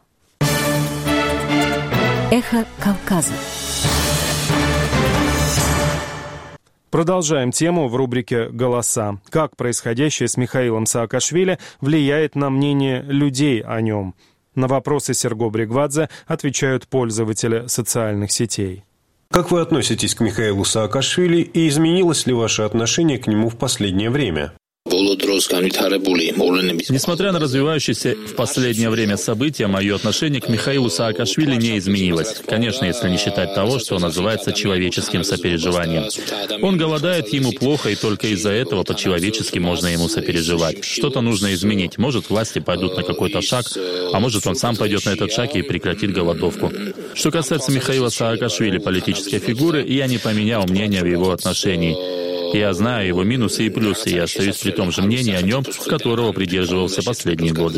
Эхо Кавказа.
Продолжаем тему в рубрике «Голоса». Как происходящее с Михаилом Саакашвили влияет на мнение людей о нем? На вопросы Серго Бригвадзе отвечают пользователи социальных сетей.
Как вы относитесь к Михаилу Саакашвили и изменилось ли ваше отношение к нему в последнее время?
Несмотря на развивающиеся в последнее время события, мое отношение к Михаилу Саакашвили не изменилось. Конечно, если не считать того, что называется человеческим сопереживанием. Он голодает, ему плохо, и только из-за этого по-человечески можно ему сопереживать. Что-то нужно изменить. Может, власти пойдут на какой-то шаг, а может, он сам пойдет на этот шаг и прекратит голодовку. Что касается Михаила Саакашвили, политической фигуры, я не поменял мнение в его отношении. Я знаю его минусы и плюсы, и я остаюсь при том же мнении о нем, которого придерживался последние годы.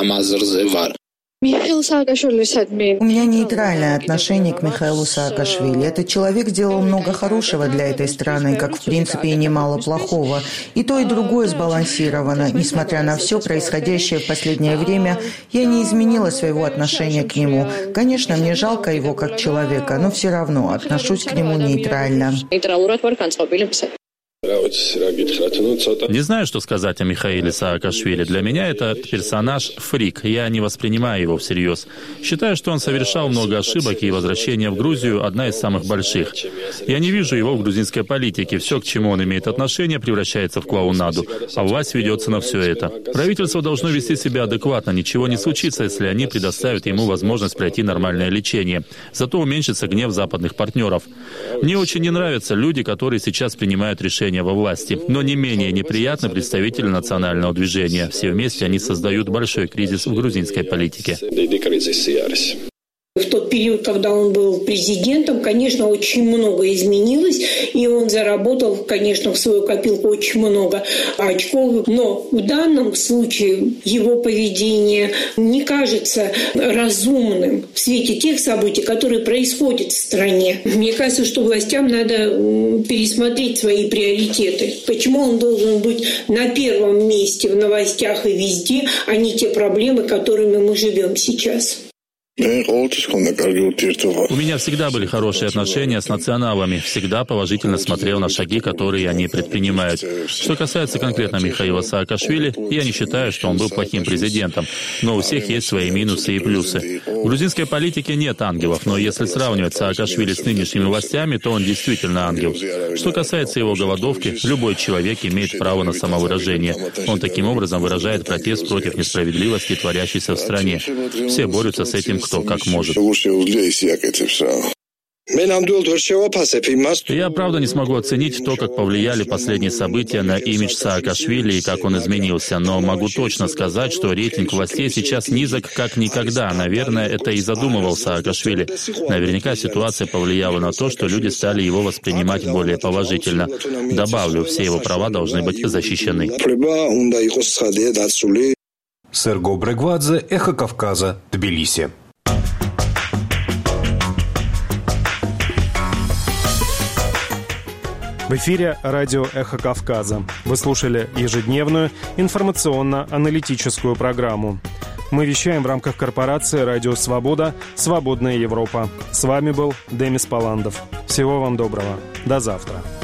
У меня нейтральное отношение к Михаилу Саакашвили. Этот человек сделал много хорошего для этой страны, как в принципе и немало плохого. И то, и другое сбалансировано. Несмотря на все происходящее в последнее время, я не изменила своего отношения к нему. Конечно, мне жалко его как человека, но все равно отношусь к нему нейтрально.
Не знаю, что сказать о Михаиле Саакашвили. Для меня этот персонаж – фрик. Я не воспринимаю его всерьез. Считаю, что он совершал много ошибок, и возвращение в Грузию – одна из самых больших. Я не вижу его в грузинской политике. Все, к чему он имеет отношение, превращается в клоунаду, а власть ведется на все это. Правительство должно вести себя адекватно. Ничего не случится, если они предоставят ему возможность пройти нормальное лечение. Зато уменьшится гнев западных партнеров. Мне очень не нравятся люди, которые сейчас принимают решения во власти, но не менее неприятны представители национального движения. Все вместе они создают большой кризис в грузинской политике.
В тот период, когда он был президентом, конечно, очень много изменилось, и он заработал, конечно, в свою копилку очень много очков. Но в данном случае его поведение не кажется разумным в свете тех событий, которые происходят в стране. Мне кажется, что властям надо пересмотреть свои приоритеты. Почему он должен быть на первом месте в новостях и везде, а не те проблемы, которыми мы живем сейчас?
У меня всегда были хорошие отношения с националами, всегда положительно смотрел на шаги, которые они предпринимают. Что касается конкретно Михаила Саакашвили, я не считаю, что он был плохим президентом, но у всех есть свои минусы и плюсы. В грузинской политике нет ангелов, но если сравнивать Саакашвили с нынешними властями, то он действительно ангел. Что касается его голодовки, любой человек имеет право на самовыражение. Он таким образом выражает протест против несправедливости, творящейся в стране. Все борются с этим кто как может. Я, правда, не смогу оценить то, как повлияли последние события на имидж Саакашвили и как он изменился, но могу точно сказать, что рейтинг властей сейчас низок как никогда. Наверное, это и задумывал Саакашвили. Наверняка ситуация повлияла на то, что люди стали его воспринимать более положительно. Добавлю, все его права должны быть защищены.
Серго Брегвадзе, Эхо Кавказа, Тбилиси.
В эфире радио «Эхо Кавказа». Вы слушали ежедневную информационно-аналитическую программу. Мы вещаем в рамках корпорации «Радио Свобода. Свободная Европа». С вами был Демис Паландов. Всего вам доброго. До завтра.